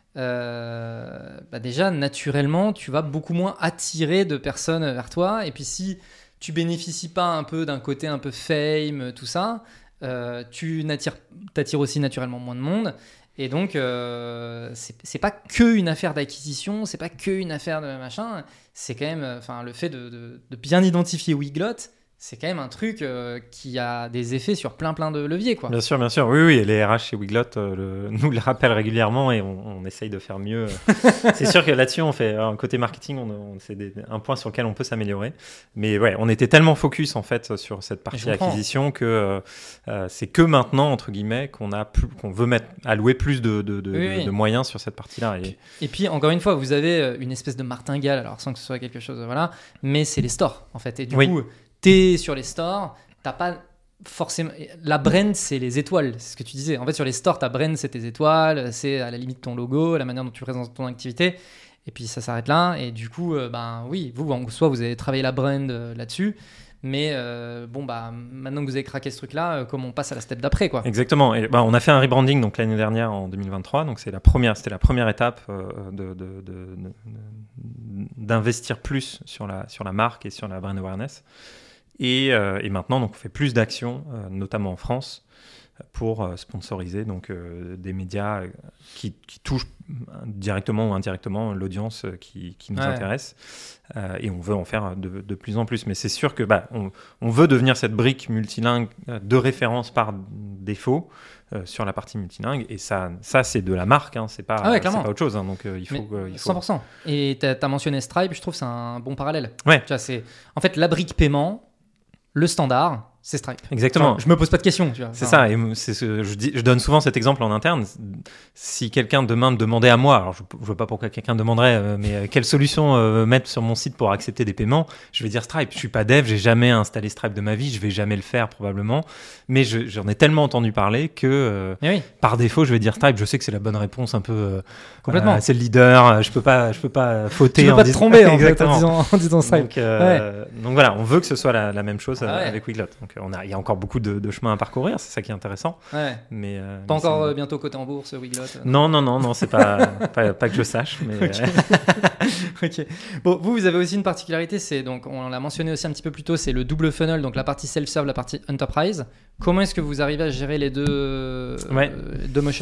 déjà, naturellement, tu vas beaucoup moins attirer de personnes vers toi. Et puis, si tu bénéficies pas un peu d'un côté un peu fame, tout ça, tu t'attires aussi naturellement moins de monde. Et donc, c'est pas que une affaire d'acquisition, c'est pas que une affaire de machin. C'est quand même, le fait de bien identifier Weglot, c'est quand même un truc qui a des effets sur plein de leviers, quoi. Bien sûr. Oui, et les RH chez Weglot nous le rappellent régulièrement et on essaye de faire mieux. C'est sûr que là-dessus, on fait un côté marketing, c'est un point sur lequel on peut s'améliorer. Mais ouais, on était tellement focus en fait sur cette partie acquisition que c'est que maintenant, entre guillemets, qu'on veut allouer plus de moyens sur cette partie-là. Et puis, encore une fois, vous avez une espèce de martingale, alors sans que ce soit quelque chose, voilà, mais c'est les stores, en fait. Et du coup, t'es sur les stores, t'as pas forcément... La brand, c'est les étoiles, c'est ce que tu disais. En fait, sur les stores, ta brand, c'est tes étoiles, c'est à la limite ton logo, la manière dont tu présentes ton activité, et puis ça s'arrête là. Et du coup, oui, vous, en soi, vous avez travaillé la brand là-dessus, mais maintenant que vous avez craqué ce truc-là, comment on passe à la step d'après, quoi. Exactement. Et, on a fait un rebranding donc, l'année dernière, en 2023, donc c'était la première étape d'investir plus sur la marque et sur la brand awareness. Et maintenant, donc, on fait plus d'actions, notamment en France, pour sponsoriser donc, des médias qui touchent directement ou indirectement l'audience qui nous intéresse. Et on veut en faire de plus en plus. Mais c'est sûr que on veut devenir cette brique multilingue de référence par défaut sur la partie multilingue. Et ça c'est de la marque, hein, c'est pas autre chose. Hein, donc il faut 100%. Et tu as mentionné Stripe, je trouve que c'est un bon parallèle. Ouais. Tu vois, c'est en fait la brique paiement. le standard, c'est Stripe. Exactement. Enfin, je me pose pas de questions. Tu vois. C'est ça. Et je donne souvent cet exemple en interne. Si quelqu'un demain me demandait à moi, alors je vois pas pourquoi quelqu'un demanderait, mais quelle solution mettre sur mon site pour accepter des paiements, je vais dire Stripe. Je suis pas dev, j'ai jamais installé Stripe de ma vie, je vais jamais le faire probablement. Mais j'en ai tellement entendu parler que par défaut, je vais dire Stripe. Je sais que c'est la bonne réponse, un peu. Complètement. C'est le leader. Je peux pas fauter. Tu peux pas te tromper en fait en disant Stripe. Donc voilà, on veut que ce soit la même chose avec Weglot. Donc il y a encore beaucoup de chemin à parcourir, c'est ça qui est intéressant. Ouais. Mais pas encore bientôt coté en bourse, Weglot. Non, c'est pas que je sache. Mais Ok. Bon, vous avez aussi une particularité, c'est donc on l'a mentionné aussi un petit peu plus tôt, c'est le double funnel, donc la partie self-serve, la partie enterprise. Comment est-ce que vous arrivez à gérer les deux motions ?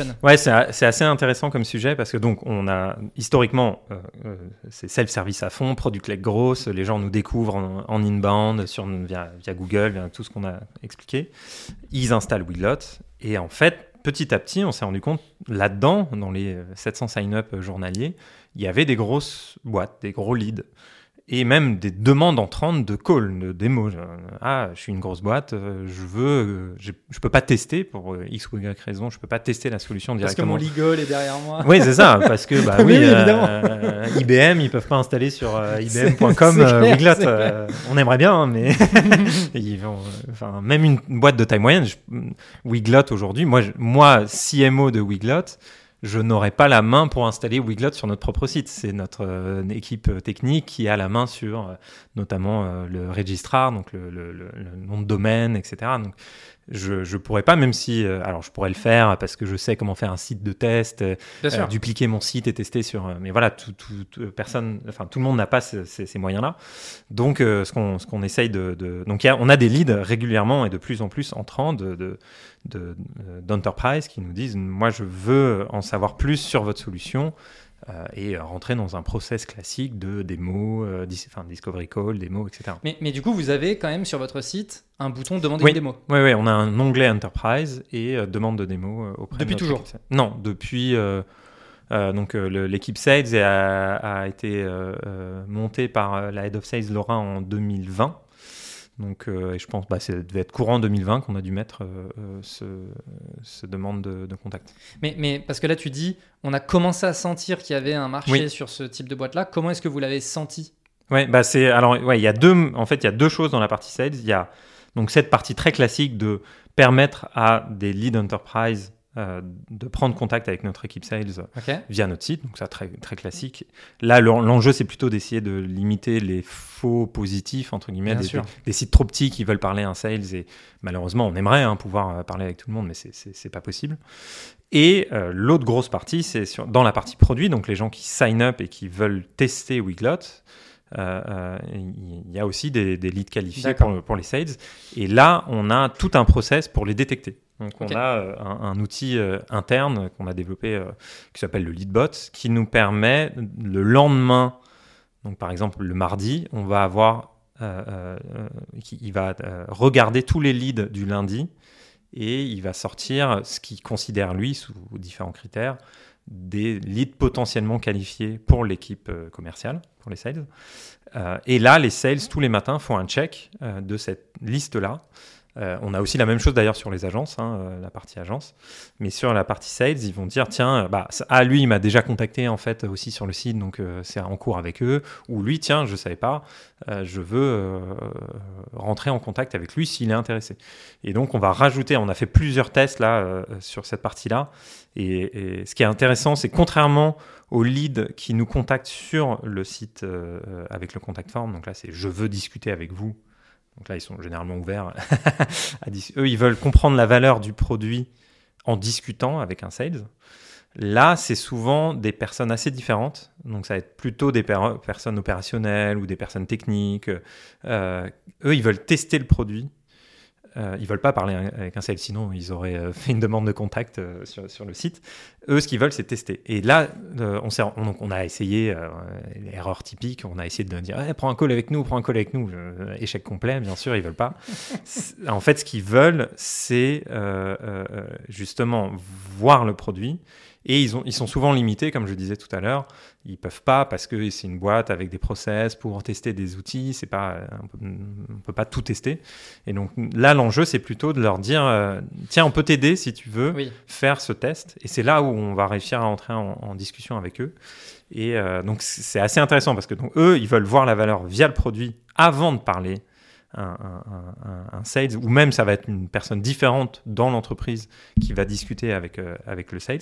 Ouais, c'est assez intéressant comme sujet parce que donc on a historiquement c'est self-service à fond, product-led growth, les gens nous découvrent en inbound via Google, via tout ce qu'on a expliqué. Ils installent Weglot et en fait, petit à petit, on s'est rendu compte là-dedans, dans les 700 sign-up journaliers, il y avait des grosses boîtes, des gros leads. Et même des demandes entrantes de call, de démo. Je suis une grosse boîte, je peux pas tester pour X ou Y raison, je peux pas tester la solution directement. Parce que mon legal est derrière moi. Oui, c'est ça, parce que IBM, ils peuvent pas installer sur ibm.com Weglot. On aimerait bien, hein, mais même une boîte de taille moyenne, Weglot aujourd'hui, moi CMO de Weglot, je n'aurais pas la main pour installer Weglot sur notre propre site. C'est notre équipe technique qui a la main sur notamment le registrar, donc le nom de domaine, etc. Donc, je pourrais pas, même si... alors, je pourrais le faire parce que je sais comment faire un site de test, dupliquer mon site et tester sur... mais voilà, tout le monde n'a pas ces moyens-là. Donc, ce qu'on essaye donc, on a des leads régulièrement et de plus en plus entrants d'enterprise qui nous disent « Moi, je veux en savoir plus sur votre solution. » et rentrer dans un process classique de démo, discovery call, démo, etc. Mais du coup, vous avez quand même sur votre site un bouton demander une démo. Oui, on a un onglet Enterprise et demande de démo auprès depuis de toujours équipe. Non, depuis... l'équipe Sales a été montée par la Head of Sales Laura en 2020. Donc, et je pense que ça devait être courant 2020 qu'on a dû mettre ce demande de contact. Mais parce que là, tu dis, on a commencé à sentir qu'il y avait un marché sur ce type de boîte-là. Comment est-ce que vous l'avez senti ? Il y a deux choses dans la partie sales. Il y a donc cette partie très classique de permettre à des lead enterprise de prendre contact avec notre équipe sales via notre site, donc ça très, très classique. Là, l'enjeu, c'est plutôt d'essayer de limiter les faux positifs, entre guillemets, des sites trop petits qui veulent parler à un sales, et malheureusement, on aimerait pouvoir parler avec tout le monde, mais c'est pas possible. Et l'autre grosse partie, c'est dans la partie produit, donc les gens qui sign up et qui veulent tester Weglot. Il y a aussi des leads qualifiés pour les sales, et là, on a tout un process pour les détecter. Donc, on a un outil interne qu'on a développé qui s'appelle le Leadbot, qui nous permet le lendemain, donc par exemple le mardi, on va avoir, il va regarder tous les leads du lundi et il va sortir ce qu'il considère lui, sous différents critères, des leads potentiellement qualifiés pour l'équipe commerciale, pour les sales. Et là, les sales, tous les matins, font un check de cette liste-là. On a aussi la même chose d'ailleurs sur les agences, la partie agence. Mais sur la partie sales, ils vont dire tiens, lui, il m'a déjà contacté en fait aussi sur le site, donc c'est en cours avec eux. Ou lui, tiens, je savais pas, je veux rentrer en contact avec lui s'il est intéressé. Et donc on va rajouter, on a fait plusieurs tests là sur cette partie-là. Et ce qui est intéressant, c'est contrairement aux leads qui nous contactent sur le site avec le contact form, donc là c'est je veux discuter avec vous. Donc là, ils sont généralement ouverts. Eux, ils veulent comprendre la valeur du produit en discutant avec un sales. Là, c'est souvent des personnes assez différentes. Donc, ça va être plutôt des personnes opérationnelles ou des personnes techniques. Eux, ils veulent tester le produit. Ils veulent pas parler avec un sales, sinon ils auraient fait une demande de contact sur le site. Eux, ce qu'ils veulent, c'est tester. Et là, on a essayé, erreur typique, on a essayé de dire prends un call avec nous. Échec complet, bien sûr, ils veulent pas. En fait, ce qu'ils veulent, c'est justement voir le produit Et ils sont souvent limités, comme je disais tout à l'heure. Ils peuvent pas parce que c'est une boîte avec des process pour tester des outils. C'est pas, on peut pas tout tester. Et donc là, l'enjeu, c'est plutôt de leur dire tiens, on peut t'aider si tu veux faire ce test. Et c'est là où on va réussir à entrer en discussion avec eux. Et donc c'est assez intéressant parce que donc, eux, ils veulent voir la valeur via le produit avant de parler un sales, ou même ça va être une personne différente dans l'entreprise qui va discuter avec le sales.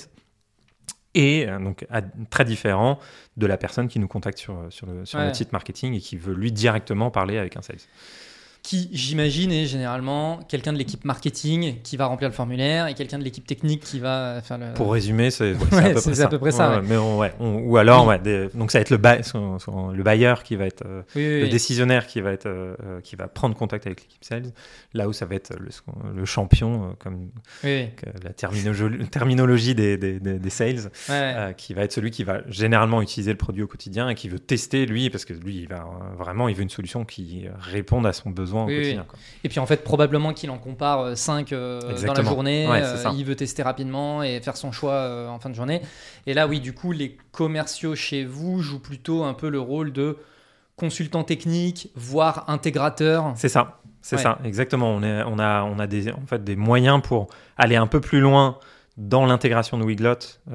Et donc très différent de la personne qui nous contacte sur notre site marketing et qui veut lui directement parler avec un sales. Qui, j'imagine, est généralement quelqu'un de l'équipe marketing qui va remplir le formulaire et quelqu'un de l'équipe technique qui va faire le... Pour résumer, c'est à peu près ça. Mais ou alors, donc ça va être le buyer qui va être le décisionnaire qui va prendre contact avec l'équipe sales. Là où ça va être le champion, comme la terminologie des sales, qui va être celui qui va généralement utiliser le produit au quotidien et qui veut tester lui, parce que lui, il veut une solution qui réponde à son besoin. Au quotidien, quoi. Et puis en fait probablement qu'il en compare 5 dans la journée, il veut tester rapidement et faire son choix en fin de journée. Et là du coup les commerciaux chez vous jouent plutôt un peu le rôle de consultant technique, voire intégrateur. C'est ça, exactement. On a des moyens pour aller un peu plus loin dans l'intégration de Weglot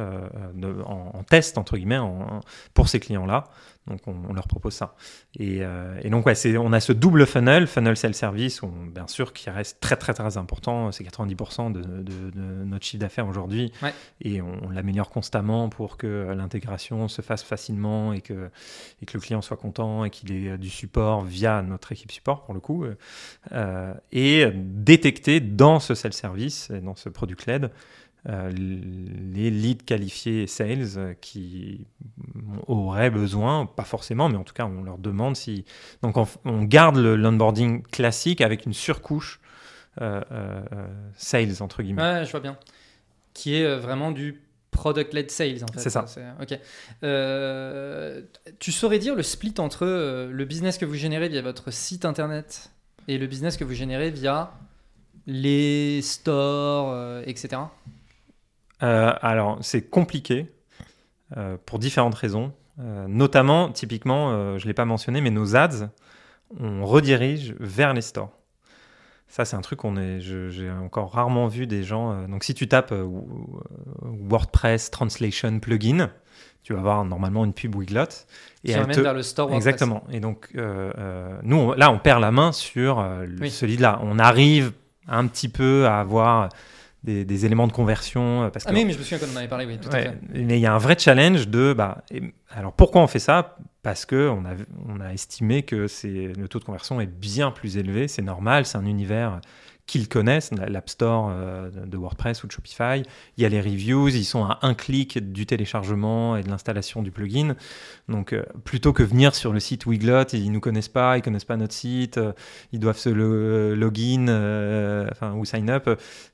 en test entre guillemets pour ces clients-là. Donc on leur propose ça. Et donc on a ce double funnel self-service, bien sûr, qui reste très très très important. C'est 90% de notre chiffre d'affaires aujourd'hui. Et on l'améliore constamment pour que l'intégration se fasse facilement et que le client soit content et qu'il ait du support via notre équipe support pour le coup. Et détecter dans ce self-service, dans ce product-led, les leads qualifiés sales qui auraient besoin, pas forcément, mais en tout cas on leur demande si... Donc on garde l'onboarding classique avec une surcouche sales entre guillemets. Ouais, je vois bien. Qui est vraiment du product-led sales en fait. C'est ça. Ok. Tu saurais dire le split entre le business que vous générez via votre site internet et le business que vous générez via les stores, etc. Alors, c'est compliqué pour différentes raisons. Notamment, typiquement, je ne l'ai pas mentionné, mais nos ads, on redirige vers les stores. Ça, c'est un truc j'ai encore rarement vu des gens... donc, si tu tapes WordPress Translation Plugin, tu vas avoir normalement une pub Weglot. Qui amène vers le store WordPress. Exactement. Et donc, nous, on perd la main sur ce lead-là. On arrive un petit peu à avoir... Des éléments de conversion. Parce que, mais je me souviens quand on en avait parlé, tout à fait. Mais il y a un vrai challenge alors pourquoi on fait ça ? Parce qu'on a estimé que le taux de conversion est bien plus élevé, c'est normal, c'est un univers qu'ils connaissent, l'App Store de WordPress ou de Shopify. Il y a les reviews, ils sont à un clic du téléchargement et de l'installation du plugin. Donc, plutôt que venir sur le site Weglot, ils ne nous connaissent pas notre site, ils doivent se login ou sign up.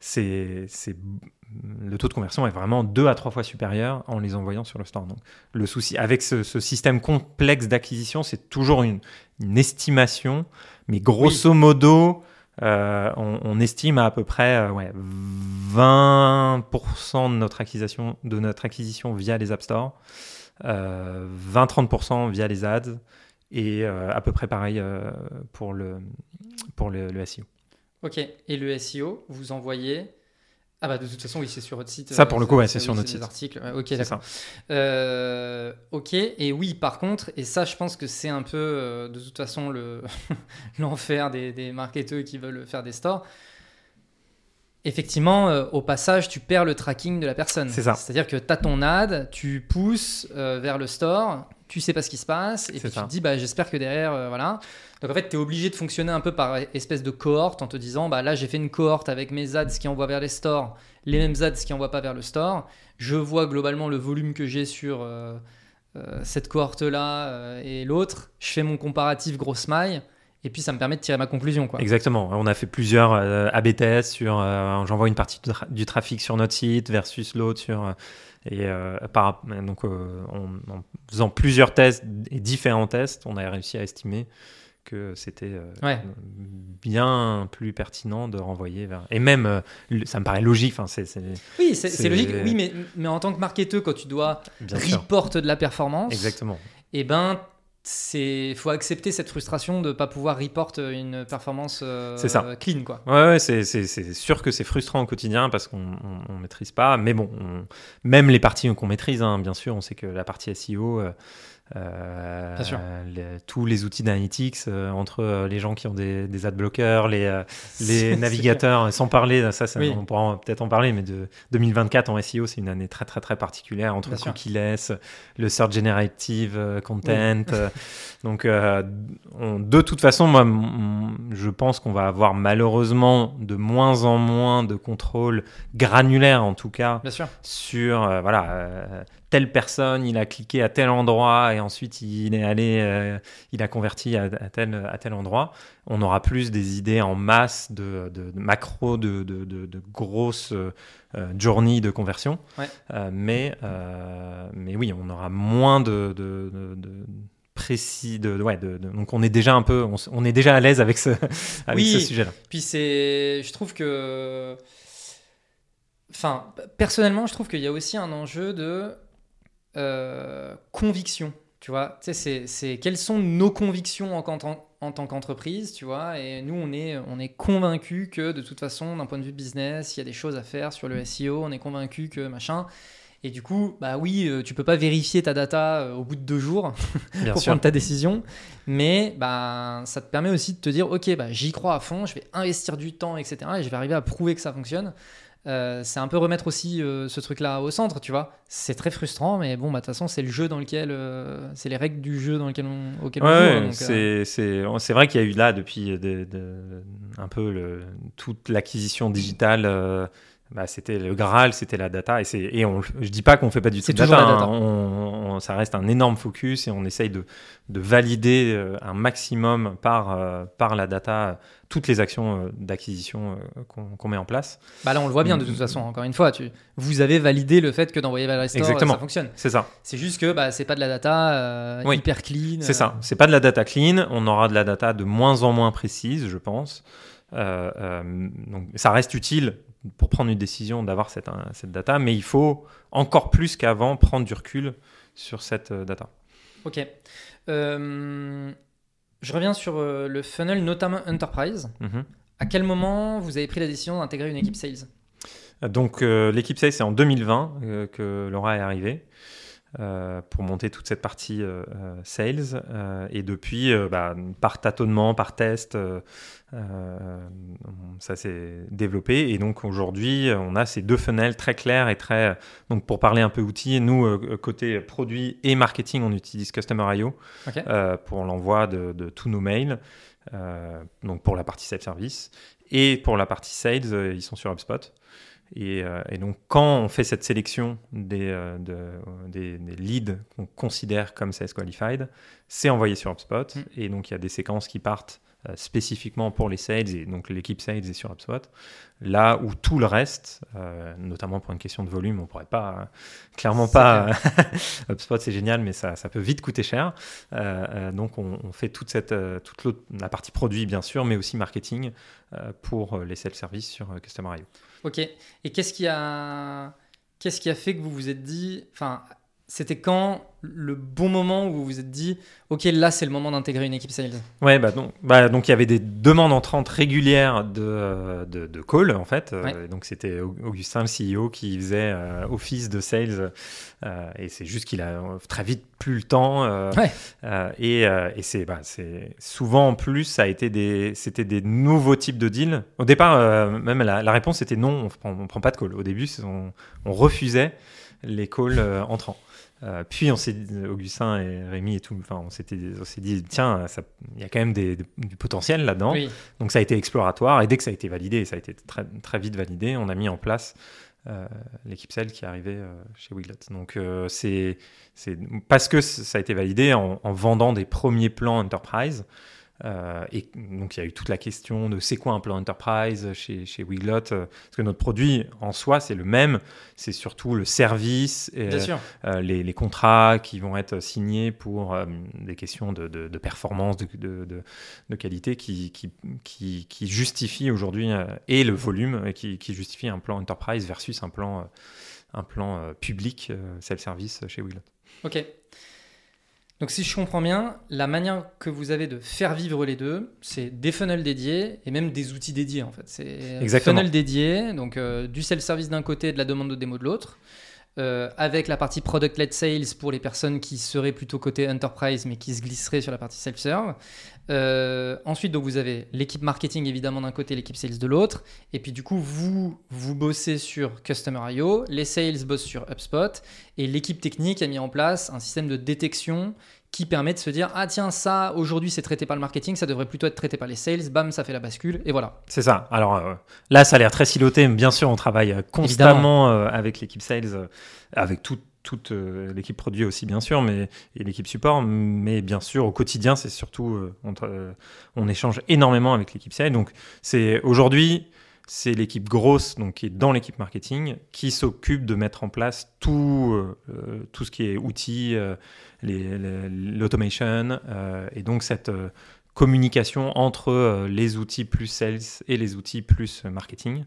Le taux de conversion est vraiment 2 à 3 fois supérieur en les envoyant sur le store. Donc, le souci avec ce système complexe d'acquisition, c'est toujours une estimation, mais grosso modo, on estime à peu près 20% de notre acquisition via les App Store, 20-30% via les ads et à peu près pareil pour le SEO. Ok, et le SEO, vous envoyez... Ah bah de toute façon, oui, c'est sur votre site. Ça, pour le coup, c'est sur notre site. Articles. Ok, d'accord. Ok, et oui, par contre, et ça, je pense que c'est un peu, de toute façon, l'enfer des marketeurs qui veulent faire des stores. Effectivement, au passage, tu perds le tracking de la personne. C'est ça. C'est-à-dire que tu as ton ad, tu pousses vers le store, tu sais pas ce qui se passe, et puis tu te dis, j'espère que derrière, voilà. Donc en fait, tu es obligé de fonctionner un peu par espèce de cohorte en te disant, là, j'ai fait une cohorte avec mes ads qui envoient vers les stores, les mêmes ads qui envoient pas vers le store. Je vois globalement le volume que j'ai sur cette cohorte-là et l'autre. Je fais mon comparatif grosse maille. Et puis, ça me permet de tirer ma conclusion, quoi. Exactement. On a fait plusieurs A/B tests sur j'envoie une partie du trafic sur notre site versus l'autre en faisant plusieurs tests et différents tests, on a réussi à estimer que c'était bien plus pertinent de renvoyer vers... Et même, ça me paraît logique. Oui, c'est logique. Oui, mais en tant que marketeur, quand tu dois report de la performance, exactement. Faut accepter cette frustration de ne pas pouvoir report une performance clean, quoi. Ouais, c'est sûr que c'est frustrant au quotidien parce qu'on ne maîtrise pas. Mais bon, même les parties qu'on maîtrise, hein, bien sûr, on sait que la partie SEO... tous les outils d'analytics entre les gens qui ont des ad bloqueurs, les navigateurs, sans parler, on pourra peut-être en parler, mais de 2024 en SEO, c'est une année très très très particulière entre cookieless, le search generative content. Donc de toute façon, moi je pense qu'on va avoir malheureusement de moins en moins de contrôle granulaire en tout cas sur telle personne, il a cliqué à tel endroit et ensuite il est allé, il a converti à tel endroit. On aura plus des idées en masse de macro, de grosses journées de conversion. Mais oui, on aura moins de précis donc on est déjà un peu, on est déjà à l'aise avec ce sujet-là. Puis je trouve que, personnellement, je trouve qu'il y a aussi un enjeu de conviction, tu vois. Tu sais, c'est quelles sont nos convictions en tant qu'entreprise, tu vois. Et nous, on est convaincus que de toute façon, d'un point de vue business, il y a des choses à faire sur le SEO. On est convaincus que machin. Et du coup, tu peux pas vérifier ta data au bout de 2 jours pour prendre ta décision, mais ça te permet aussi de te dire, ok, j'y crois à fond, je vais investir du temps, etc. Et je vais arriver à prouver que ça fonctionne. C'est un peu remettre aussi ce truc-là au centre, tu vois. C'est très frustrant, mais bon, de toute façon, c'est le jeu dans lequel, c'est les règles du jeu dans lequel auquel on joue. C'est vrai qu'il y a eu là depuis un peu toute l'acquisition digitale. C'était le Graal, c'était la data. Je dis pas qu'on fait pas du tout de data. Ça reste un énorme focus et on essaye de valider un maximum par la data toutes les actions d'acquisition qu'on met en place. Là, on le voit bien de toute façon. Encore une fois, vous avez validé le fait que d'envoyer vers le store, ça fonctionne. C'est ça. C'est juste que c'est pas de la data hyper clean. C'est ça. C'est pas de la data clean. On aura de la data de moins en moins précise, je pense. Donc, ça reste utile pour prendre une décision d'avoir cette data, mais il faut encore plus qu'avant prendre du recul sur cette data. Ok. Je reviens sur le funnel, notamment Enterprise. À quel moment vous avez pris la décision d'intégrer une équipe sales ? Donc l'équipe sales, c'est en 2020 que Laura est arrivée pour monter toute cette partie sales. Et depuis, par tâtonnement, par test, ça s'est développé. Et donc aujourd'hui, on a ces 2 funnels très clairs et très... Donc pour parler un peu outils, nous, côté produit et marketing, on utilise Customer.io pour l'envoi de tous nos mails. Donc pour la partie self-service. Et pour la partie sales, ils sont sur HubSpot. Et donc, quand on fait cette sélection des leads qu'on considère comme sales qualified, c'est envoyé sur HubSpot. Et donc, il y a des séquences qui partent spécifiquement pour les sales. Et donc, l'équipe sales est sur HubSpot. Là où tout le reste, notamment pour une question de volume, on ne pourrait pas, clairement pas... HubSpot, c'est génial, mais ça peut vite coûter cher. Donc, on fait toute la partie produit, bien sûr, mais aussi marketing pour les sales services sur Customer.io. Ok. Et qu'est-ce qui a fait que vous vous êtes dit... C'était quand le bon moment où vous vous êtes dit ok, là c'est le moment d'intégrer une équipe sales? Ouais, donc il y avait des demandes entrantes régulières de call en fait. Donc c'était Augustin, le CEO, qui faisait office de sales et c'est juste qu'il a très vite plus le temps et c'est souvent en plus c'était des nouveaux types de deals. Au départ même la réponse était non, on prend pas de call. Au début on refusait les calls entrants. Puis Augustin et Rémi et tout, on s'est dit tiens, il y a quand même du potentiel là-dedans. Oui. Donc ça a été exploratoire et dès que ça a été validé, ça a été très, très vite validé, on a mis en place l'équipe sales qui est arrivée chez Weglot. Donc c'est parce que ça a été validé en vendant des premiers plans Enterprise. Et donc, il y a eu toute la question de c'est quoi un plan enterprise chez Weglot, parce que notre produit en soi, c'est le même. C'est surtout le service, les contrats qui vont être signés pour des questions de performance, de qualité qui justifient aujourd'hui, et le volume, qui justifie un plan enterprise versus un plan public self-service chez Weglot. Ok. Donc si je comprends bien, la manière que vous avez de faire vivre les deux, c'est des funnels dédiés et même des outils dédiés en fait. C'est Exactement. funnels dédiés, donc du self-service d'un côté et de la demande de démo de l'autre, avec la partie product-led sales pour les personnes qui seraient plutôt côté enterprise mais qui se glisseraient sur la partie self-serve. Ensuite, donc vous avez l'équipe marketing évidemment d'un côté, l'équipe sales de l'autre, et puis du coup vous bossez sur Customer.io, les sales bossent sur HubSpot, et l'équipe technique a mis en place un système de détection qui permet de se dire ah tiens, ça aujourd'hui c'est traité par le marketing, ça devrait plutôt être traité par les sales, bam, ça fait la bascule, et voilà. C'est ça. Alors là ça a l'air très siloté, mais bien sûr on travaille constamment avec l'équipe sales, avec toute l'équipe produit aussi bien sûr, et l'équipe support, mais bien sûr au quotidien c'est surtout on échange énormément avec l'équipe sales. Donc aujourd'hui c'est l'équipe grosse, donc qui est dans l'équipe marketing, qui s'occupe de mettre en place tout ce qui est outils, l'automation, et donc cette communication entre les outils plus sales et les outils plus marketing.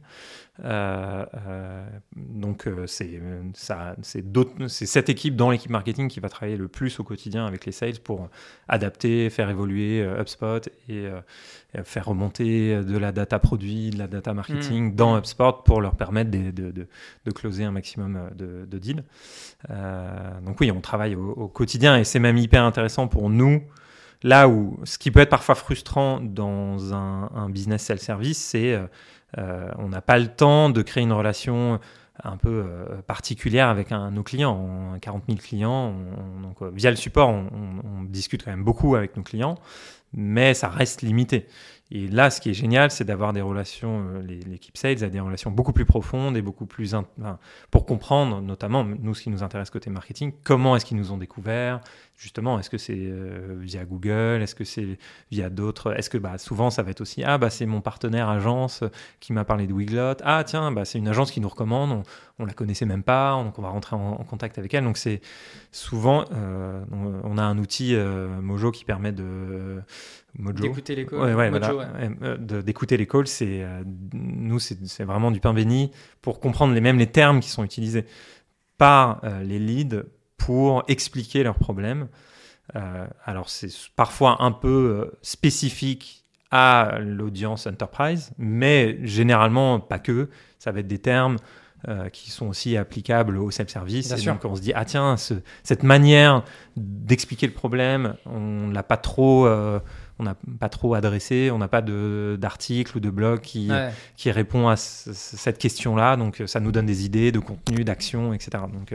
Donc c'est cette équipe dans l'équipe marketing qui va travailler le plus au quotidien avec les sales pour adapter, faire évoluer HubSpot et faire remonter de la data produit, de la data marketing dans HubSpot pour leur permettre de closer un maximum de deals. Donc oui, on travaille au quotidien, et c'est même hyper intéressant pour nous. Là où ce qui peut être parfois frustrant dans un business self-service, c'est on n'a pas le temps de créer une relation un peu particulière avec nos clients. 40 000 clients, donc via le support, on discute quand même beaucoup avec nos clients, mais ça reste limité. Et là, ce qui est génial, c'est d'avoir des relations, l'équipe sales a des relations beaucoup plus profondes et beaucoup plus... pour comprendre, notamment, nous, ce qui nous intéresse côté marketing, comment est-ce qu'ils nous ont découvert, justement, est-ce que c'est via Google, est-ce que c'est via d'autres... Est-ce que souvent, ça va être aussi, c'est mon partenaire agence qui m'a parlé de Weglot, tiens, c'est une agence qui nous recommande, on la connaissait même pas, donc on va rentrer en contact avec elle. Donc c'est souvent, on a un outil Mojo qui permet d'écouter les calls. D'écouter les calls, nous c'est vraiment du pain béni pour comprendre les termes qui sont utilisés par les leads pour expliquer leurs problèmes. Alors c'est parfois un peu spécifique à l'audience enterprise, mais généralement pas que. Ça va être des termes qui sont aussi applicables au self-service. Bien et sûr. donc on se dit tiens, cette manière d'expliquer le problème, on n'a pas trop adressé, on n'a pas d'article ou de blog qui répond à cette question-là, donc ça nous donne des idées de contenu, d'action, etc. Donc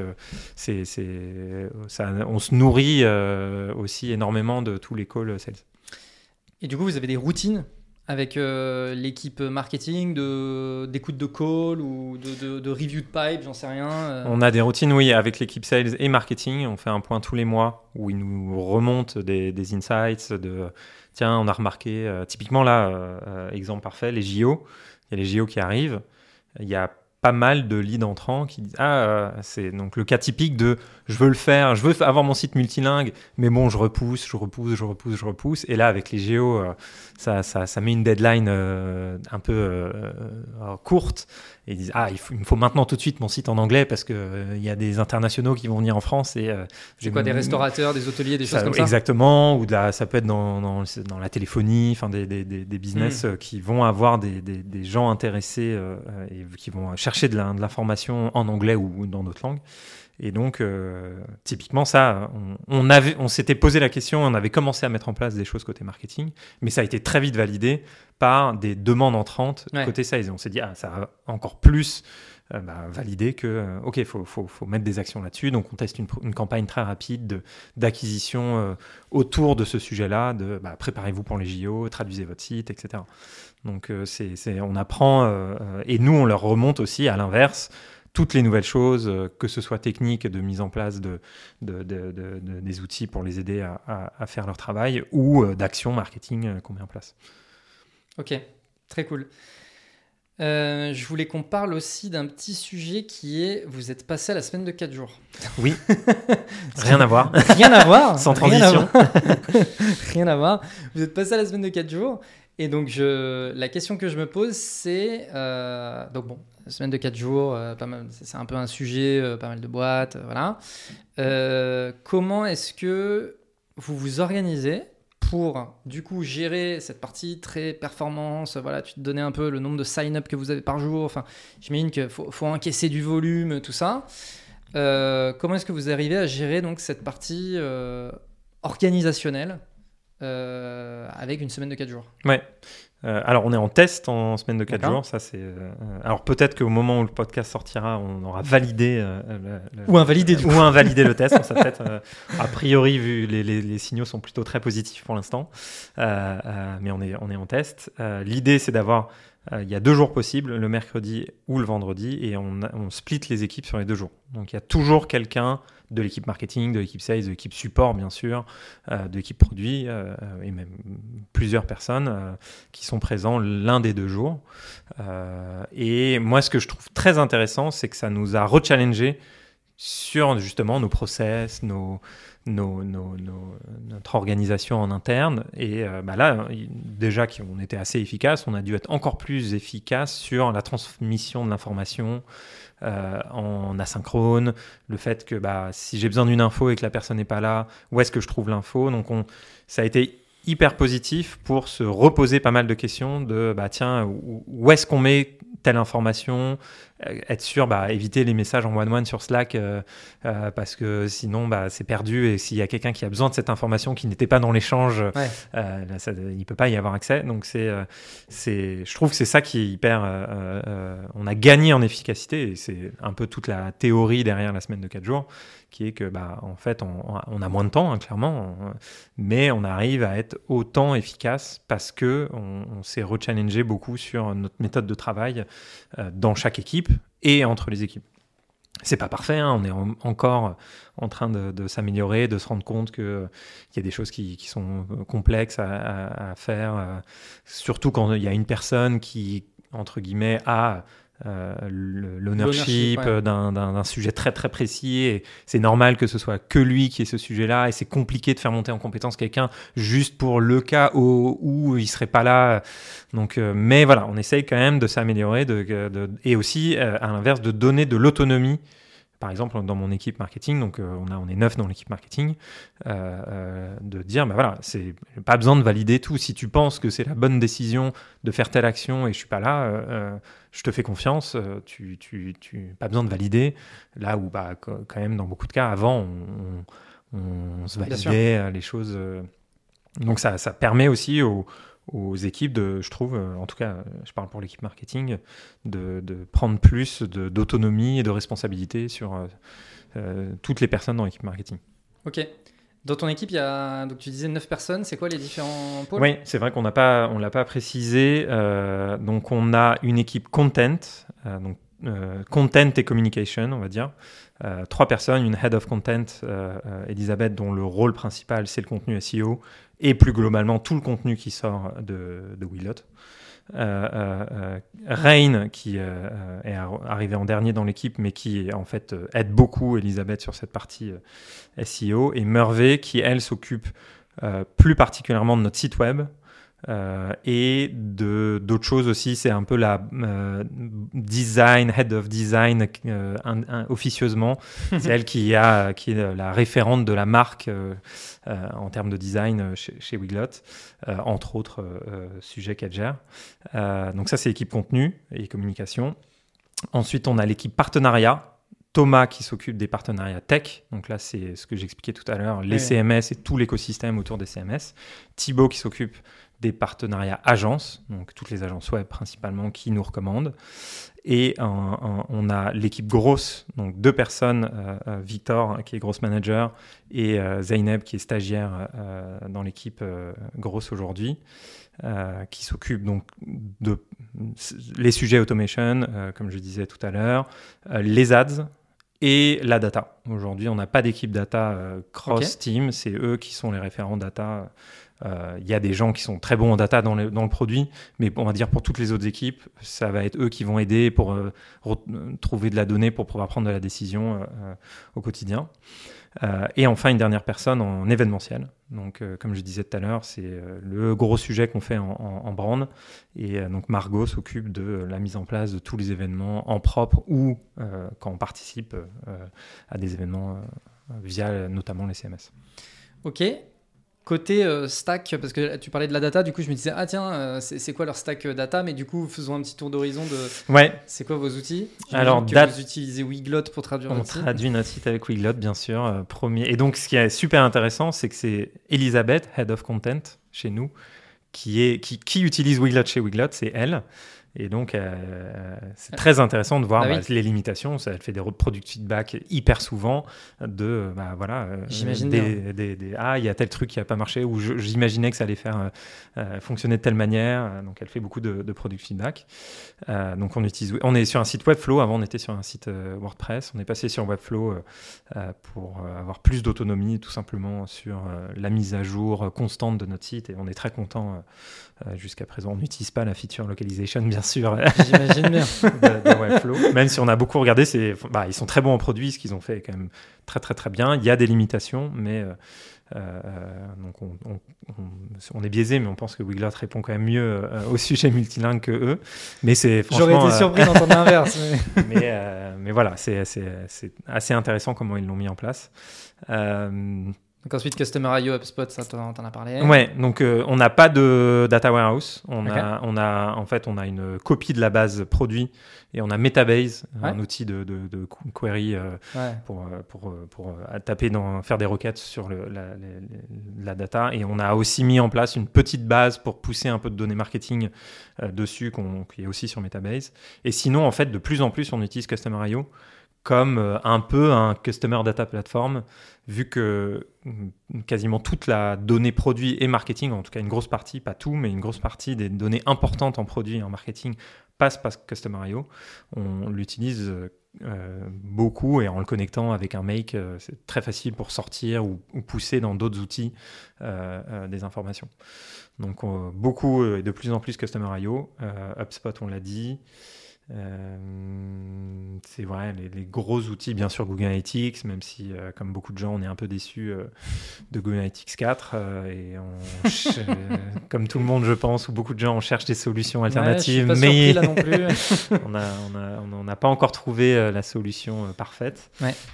on se nourrit aussi énormément de tous les calls sales. Et du coup, vous avez des routines avec l'équipe marketing d'écoute de call ou de review de pipe, j'en sais rien. On a des routines, oui, avec l'équipe sales et marketing. On fait un point tous les mois où ils nous remontent des insights tiens, on a remarqué, typiquement là, exemple parfait, les JO. Il y a les JO qui arrivent. Il y a pas mal de leads entrants qui disent c'est donc le cas typique de je veux avoir mon site multilingue, mais bon, je repousse. Et là, avec les JO, ça met une deadline un peu courte. Et ils disent il me faut maintenant tout de suite mon site en anglais parce que il y a des internationaux qui vont venir en France et c'est quoi, des restaurateurs, des hôteliers, des choses comme ça. Exactement, ou ça peut être dans la téléphonie, enfin des business qui vont avoir des gens intéressés et qui vont chercher de l'information en anglais ou dans d'autres langues. Et donc, typiquement, ça, on s'était posé la question, on avait commencé à mettre en place des choses côté marketing, mais ça a été très vite validé par des demandes entrantes côté sales. Et on s'est dit, ça a encore plus validé que, OK, faut mettre des actions là-dessus. Donc, on teste une campagne très rapide d'acquisition autour de ce sujet-là, préparez-vous pour les JO, traduisez votre site, etc. Donc, on apprend, et nous, on leur remonte aussi à l'inverse, toutes les nouvelles choses, que ce soit technique, de mise en place des outils pour les aider à faire leur travail, ou d'actions marketing qu'on met en place. Ok, très cool. Je voulais qu'on parle aussi d'un petit sujet qui est, vous êtes passé à la semaine de 4 jours. Oui, rien à voir. Rien à voir. Sans transition. Rien à voir. Vous êtes passé à la semaine de 4 jours. Et donc, la question que je me pose, c'est... donc bon, la semaine de 4 jours, pas mal, c'est un peu un sujet, pas mal de boîtes, voilà. Comment est-ce que vous vous organisez pour, du coup, gérer cette partie très performance? Voilà, tu te donnais un peu le nombre de sign-up que vous avez par jour. Enfin, j'imagine qu'il faut encaisser du volume, tout ça. Comment est-ce que vous arrivez à gérer donc, cette partie organisationnelle avec une semaine de 4 jours? Ouais. Alors, on est en test en semaine de 4 jours. Ça, c'est, alors, peut-être qu'au moment où le podcast sortira, on aura validé... ou invalidé, du coup. Ou invalidé le test. Ça, peut-être, a priori, vu les signaux sont plutôt très positifs pour l'instant. Mais on est en test. L'idée, c'est d'avoir... il y a 2 jours possibles, le mercredi ou le vendredi, et on split les équipes sur les 2 jours. Donc, il y a toujours quelqu'un de l'équipe marketing, de l'équipe sales, de l'équipe support, bien sûr, de l'équipe produit, et même plusieurs personnes qui sont présents l'un des 2 jours. Et moi, ce que je trouve très intéressant, c'est que ça nous a rechallengé sur justement nos process, notre organisation en interne. Et là, déjà qu'on était assez efficace, on a dû être encore plus efficace sur la transmission de l'information en asynchrone, le fait que si j'ai besoin d'une info et que la personne n'est pas là, où est-ce que je trouve l'info? Donc ça a été hyper positif pour se reposer pas mal de questions de tiens, où est-ce qu'on met telle information, être sûr, éviter les messages en one-one sur Slack parce que sinon c'est perdu, et s'il y a quelqu'un qui a besoin de cette information qui n'était pas dans l'échange, il ne peut pas y avoir accès. Donc je trouve que c'est ça qui est hyper... on a gagné en efficacité, et c'est un peu toute la théorie derrière la semaine de 4 jours, qui est que en fait on a moins de temps, clairement, mais on arrive à être autant efficace parce qu'on s'est rechallengé beaucoup sur notre méthode de travail dans chaque équipe et entre les équipes. C'est pas parfait, on est encore en train de s'améliorer, de se rendre compte qu'il y a des choses qui sont complexes à faire, surtout quand il y a une personne qui, entre guillemets, a l'ownership d'un sujet très très précis, et c'est normal que ce soit que lui qui ait ce sujet-là, et c'est compliqué de faire monter en compétence quelqu'un juste pour le cas où il serait pas là. Donc, mais voilà, on essaye quand même de s'améliorer et aussi à l'inverse de donner de l'autonomie. Par exemple, dans mon équipe marketing, donc on est 9 dans l'équipe marketing, de dire, c'est pas besoin de valider tout. Si tu penses que c'est la bonne décision de faire telle action et je suis pas là, je te fais confiance. Tu pas besoin de valider. Là où, quand même, dans beaucoup de cas, avant, on se validait les choses. Donc ça permet aussi aux équipes je trouve, en tout cas, je parle pour l'équipe marketing, de prendre plus d'autonomie et de responsabilité sur toutes les personnes dans l'équipe marketing. Ok. Dans ton équipe, il y a, donc tu disais 9 personnes, c'est quoi les différents pôles? Oui, c'est vrai qu'on l'a pas précisé. Donc on a une équipe content, content et communication, on va dire. 3 personnes, une head of content, Elisabeth, dont le rôle principal c'est le contenu SEO, et plus globalement tout le contenu qui sort de Weglot. Rain, qui est arrivé en dernier dans l'équipe, mais qui en fait aide beaucoup Elisabeth sur cette partie SEO, et Merve, qui elle s'occupe plus particulièrement de notre site web, et d'autres choses aussi. C'est un peu la head of design officieusement. C'est elle qui est la référente de la marque en termes de design chez Weglot, entre autres sujets qu'elle gère. Donc ça, c'est l'équipe contenu et communication. Ensuite, on a l'équipe partenariat. Thomas qui s'occupe des partenariats tech, donc là c'est ce que j'expliquais tout à l'heure, les CMS et tout l'écosystème autour des CMS. Thibaut qui s'occupe des partenariats agences, donc toutes les agences web principalement qui nous recommandent. Et on a l'équipe grosse, donc 2 personnes, Victor qui est grosse manager et Zeynep qui est stagiaire dans l'équipe grosse aujourd'hui. qui s'occupe donc de les sujets automation, comme je disais tout à l'heure, les ads et la data. Aujourd'hui, on n'a pas d'équipe data cross-team, c'est eux qui sont les référents data. Il y a des gens qui sont très bons en data dans le produit, mais on va dire pour toutes les autres équipes, ça va être eux qui vont aider pour trouver de la donnée pour pouvoir prendre de la décision au quotidien. Et enfin, une dernière personne en événementiel. Donc, comme je disais tout à l'heure, c'est le gros sujet qu'on fait en brand. Et donc, Margot s'occupe de la mise en place de tous les événements en propre ou quand on participe à des événements via notamment les CMS. Ok. Côté stack, parce que tu parlais de la data, du coup je me disais, c'est quoi leur stack data, mais du coup faisons un petit tour d'horizon de c'est quoi vos outils. Alors, vous utilisez Weglot pour traduire notre site. On traduit notre site avec Weglot, bien sûr. Premier. Et donc ce qui est super intéressant, c'est que c'est Elisabeth, Head of Content chez nous, qui utilise Weglot chez Weglot, c'est elle. Et donc, c'est très intéressant de voir les limitations. Elle fait des product feedback hyper souvent de, j'imagine il y a tel truc qui n'a pas marché, ou j'imaginais que ça allait faire fonctionner de telle manière. Donc, elle fait beaucoup de product feedback. Donc, on est sur un site Webflow. Avant, on était sur un site WordPress. On est passé sur Webflow pour avoir plus d'autonomie, tout simplement, sur la mise à jour constante de notre site. Et on est très content. Jusqu'à présent, on n'utilise pas la feature localization, bien sûr. J'imagine bien. de Webflow. Même si on a beaucoup regardé, ils sont très bons en produit, ce qu'ils ont fait est quand même très très très bien. Il y a des limitations, mais donc on est biaisé, mais on pense que Weglot répond quand même mieux au sujet multilingue que eux. Mais c'est franchement. J'aurais été surpris d'entendre l'inverse. Mais voilà, c'est assez intéressant comment ils l'ont mis en place. Donc ensuite, Customer IO, HubSpot, ça t'en as parlé. Ouais, donc on n'a pas de data warehouse. On a une copie de la base produit et on a Metabase, un outil de query pour taper faire des requêtes sur la data. Et on a aussi mis en place une petite base pour pousser un peu de données marketing dessus, qui est aussi sur Metabase. Et sinon, en fait, de plus en plus, on utilise Customer IO comme un peu un Customer Data Platform, vu que quasiment toute la donnée produit et marketing, en tout cas une grosse partie, pas tout, mais une grosse partie des données importantes en produit et en marketing passe par Customer IO. On l'utilise beaucoup et en le connectant avec un make, c'est très facile pour sortir ou pousser dans d'autres outils des informations. Donc beaucoup et de plus en plus Customer IO. HubSpot, on l'a dit. C'est vrai, les gros outils, bien sûr Google Analytics, même si comme beaucoup de gens on est un peu déçus de Google Analytics 4 et comme tout le monde je pense, ou beaucoup de gens on cherche des solutions alternatives, je suis pas surpris, là non plus. on n'a pas encore trouvé la solution parfaite.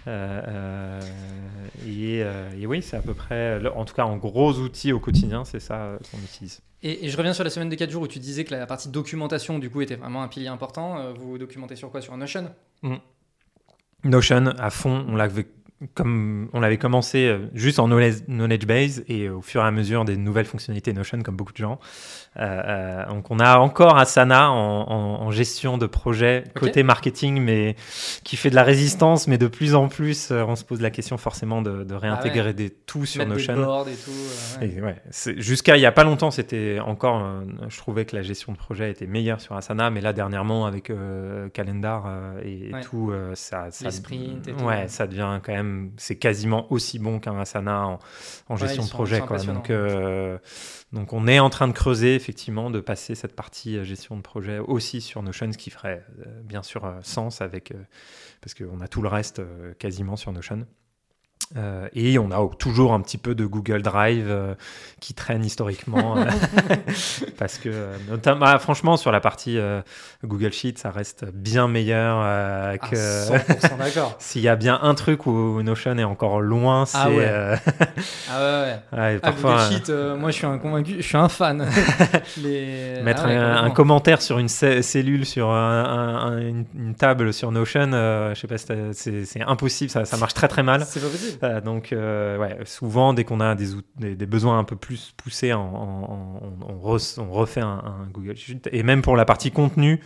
Et oui, c'est à peu près, en tout cas en gros outils au quotidien, c'est ça qu'on utilise. Et je reviens sur la semaine de 4 jours où tu disais que la partie documentation du coup était vraiment un pilier important. Vous documentez sur quoi? Sur un Notion? Notion à fond, on l'avait commencé juste en knowledge base et au fur et à mesure des nouvelles fonctionnalités Notion, comme beaucoup de gens. Donc on a encore Asana en gestion de projet côté marketing, mais qui fait de la résistance, mais de plus en plus on se pose la question forcément de réintégrer tout sur Notion. Mettre des boards et tout. Jusqu'à il y a pas longtemps, c'était encore je trouvais que la gestion de projet était meilleure sur Asana, mais là dernièrement avec Calendar et tout, ça les sprints et tout. Ça devient quand même, c'est quasiment aussi bon qu'un Asana en gestion de projet, quoi. Donc on est en train de creuser effectivement, de passer cette partie gestion de projet aussi sur Notion, ce qui ferait bien sûr sens parce qu'on a tout le reste quasiment sur Notion. Et on a toujours un petit peu de Google Drive qui traîne historiquement parce que notamment, franchement sur la partie Google Sheet ça reste bien meilleur que 100% d'accord. S'il y a bien un truc où Notion est encore loin, c'est parfois, Google Sheet, moi je suis un convaincu, je suis un fan. Mettre un commentaire sur une cellule sur une table sur Notion, je sais pas, c'est impossible, ça marche très très mal. C'est pas possible. Donc, souvent, dès qu'on a des besoins un peu plus poussés, on refait un Google Sheet. Et même pour la partie contenu,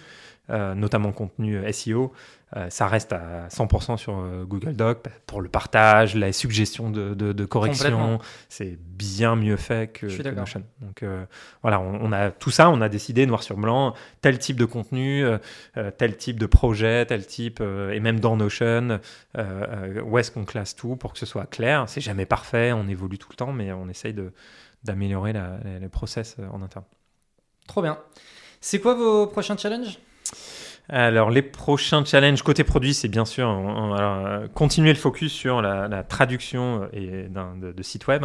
notamment contenu SEO, ça reste à 100% sur Google Doc pour le partage, la suggestion de correction. C'est bien mieux fait que Notion. Donc voilà, on a tout ça, on a décidé noir sur blanc, tel type de contenu, tel type de projet, tel type, et même dans Notion, où est-ce qu'on classe tout pour que ce soit clair. C'est jamais parfait, on évolue tout le temps, mais on essaye d'améliorer les process en interne. Trop bien. C'est quoi vos prochains challenges ? Alors, les prochains challenges côté produit, c'est bien sûr continuer le focus sur la traduction de sites web.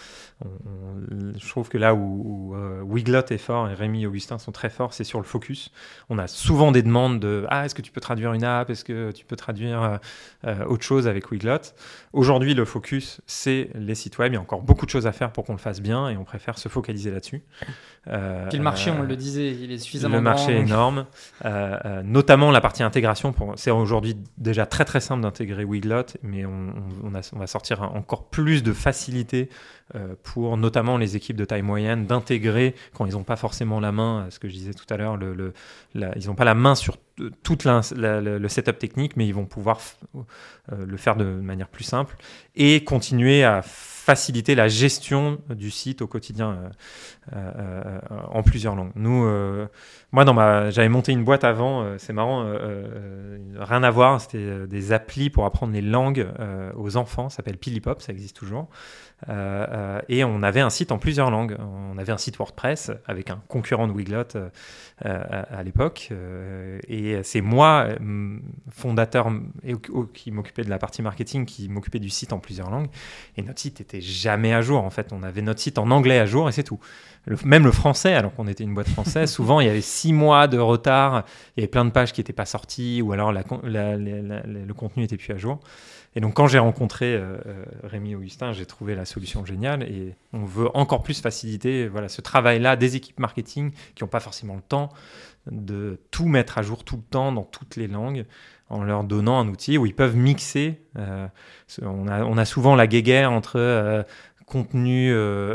Je trouve que là où Weglot est fort et Rémi et Augustin sont très forts, c'est sur le focus. On a souvent des demandes de « est-ce que tu peux traduire une app ? Est-ce que tu peux traduire autre chose avec Weglot ?» Aujourd'hui, le focus, c'est les sites web. Il y a encore beaucoup de choses à faire pour qu'on le fasse bien et on préfère se focaliser là-dessus. Puis le marché, on le disait, il est suffisamment grand. Le marché est énorme. Notamment la partie intégration. C'est aujourd'hui déjà très très simple d'intégrer Weglot, mais on va sortir encore plus de facilité pour notamment les équipes de taille moyenne d'intégrer quand ils n'ont pas forcément la main, ce que je disais tout à l'heure, ils n'ont pas la main sur tout le setup technique, mais ils vont pouvoir le faire de manière plus simple et continuer à faciliter la gestion du site au quotidien en plusieurs langues. Moi, j'avais monté une boîte avant, c'est marrant, rien à voir, c'était des applis pour apprendre les langues aux enfants, ça s'appelle Pilipop, ça existe toujours. Et on avait un site en plusieurs langues. On avait un site WordPress avec un concurrent de Weglot à l'époque. Et c'est moi, fondateur, qui m'occupait de la partie marketing, qui m'occupait du site en plusieurs langues. Et notre site n'était jamais à jour. En fait, on avait notre site en anglais à jour et c'est tout. Même le français, alors qu'on était une boîte française, souvent il y avait 6 mois de retard. Il y avait plein de pages qui n'étaient pas sorties ou alors le contenu n'était plus à jour. Et donc, quand j'ai rencontré Rémi et Augustin, j'ai trouvé la solution géniale et on veut encore plus faciliter ce travail-là des équipes marketing qui n'ont pas forcément le temps de tout mettre à jour tout le temps dans toutes les langues en leur donnant un outil où ils peuvent mixer. On a souvent la guéguerre entre contenu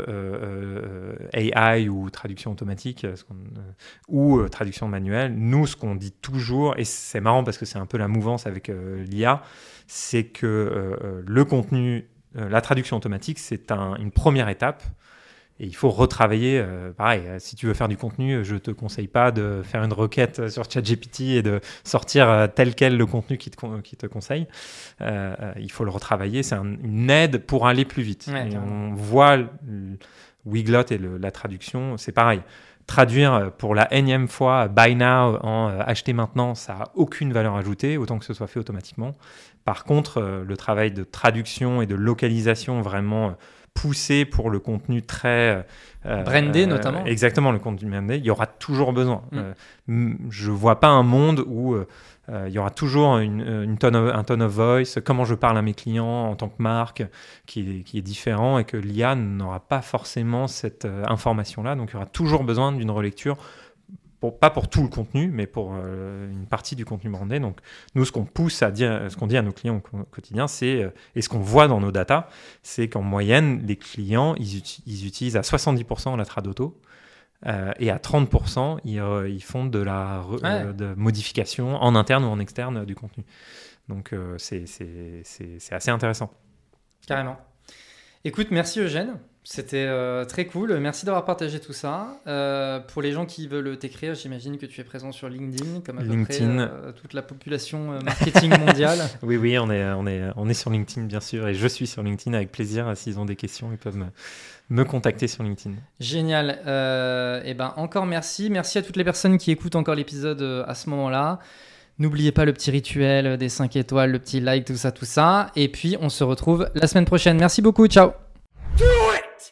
AI ou traduction automatique ou traduction manuelle. Nous, ce qu'on dit toujours, et c'est marrant parce que c'est un peu la mouvance avec l'IA, c'est que le contenu, la traduction automatique, c'est une première étape et il faut retravailler. Pareil, si tu veux faire du contenu, je ne te conseille pas de faire une requête sur ChatGPT et de sortir tel quel le contenu qui te conseille. Il faut le retravailler, c'est une aide pour aller plus vite. Ouais, et on voit Weglot et la traduction, c'est pareil. Traduire pour la énième fois buy now en acheter maintenant, ça n'a aucune valeur ajoutée, autant que ce soit fait automatiquement. Par contre, le travail de traduction et de localisation vraiment poussé pour le contenu très... brandé notamment. Exactement, le contenu brandé, il y aura toujours besoin. Je ne vois pas un monde où il y aura toujours un tone of voice, comment je parle à mes clients en tant que marque, qui est différent et que l'IA n'aura pas forcément cette information-là. Donc, il y aura toujours besoin d'une relecture, pas pour tout le contenu, mais pour une partie du contenu brandé. Donc, nous, ce qu'on pousse à dire, ce qu'on dit à nos clients au quotidien, et ce qu'on voit dans nos datas, c'est qu'en moyenne, les clients, ils utilisent à 70% la trad auto. Et à 30%, ils font de modification en interne ou en externe du contenu. Donc, c'est assez intéressant. Carrément. Écoute, merci Eugène. C'était très cool. Merci d'avoir partagé tout ça. Pour les gens qui veulent t'écrire, j'imagine que tu es présent sur LinkedIn, comme à peu près toute la population marketing mondiale. Oui, on est sur LinkedIn, bien sûr. Et je suis sur LinkedIn avec plaisir. S'ils ont des questions, ils peuvent me contacter sur LinkedIn. Génial. Encore merci. Merci à toutes les personnes qui écoutent encore l'épisode à ce moment-là. N'oubliez pas le petit rituel des 5 étoiles, le petit like, tout ça. Et puis, on se retrouve la semaine prochaine. Merci beaucoup. Ciao. Do it!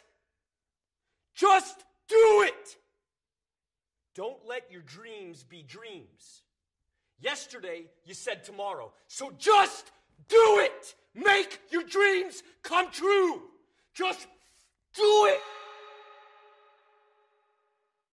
Just do it! Don't let your dreams be dreams. Yesterday, you said tomorrow. So just do it! Make your dreams come true! Just do it!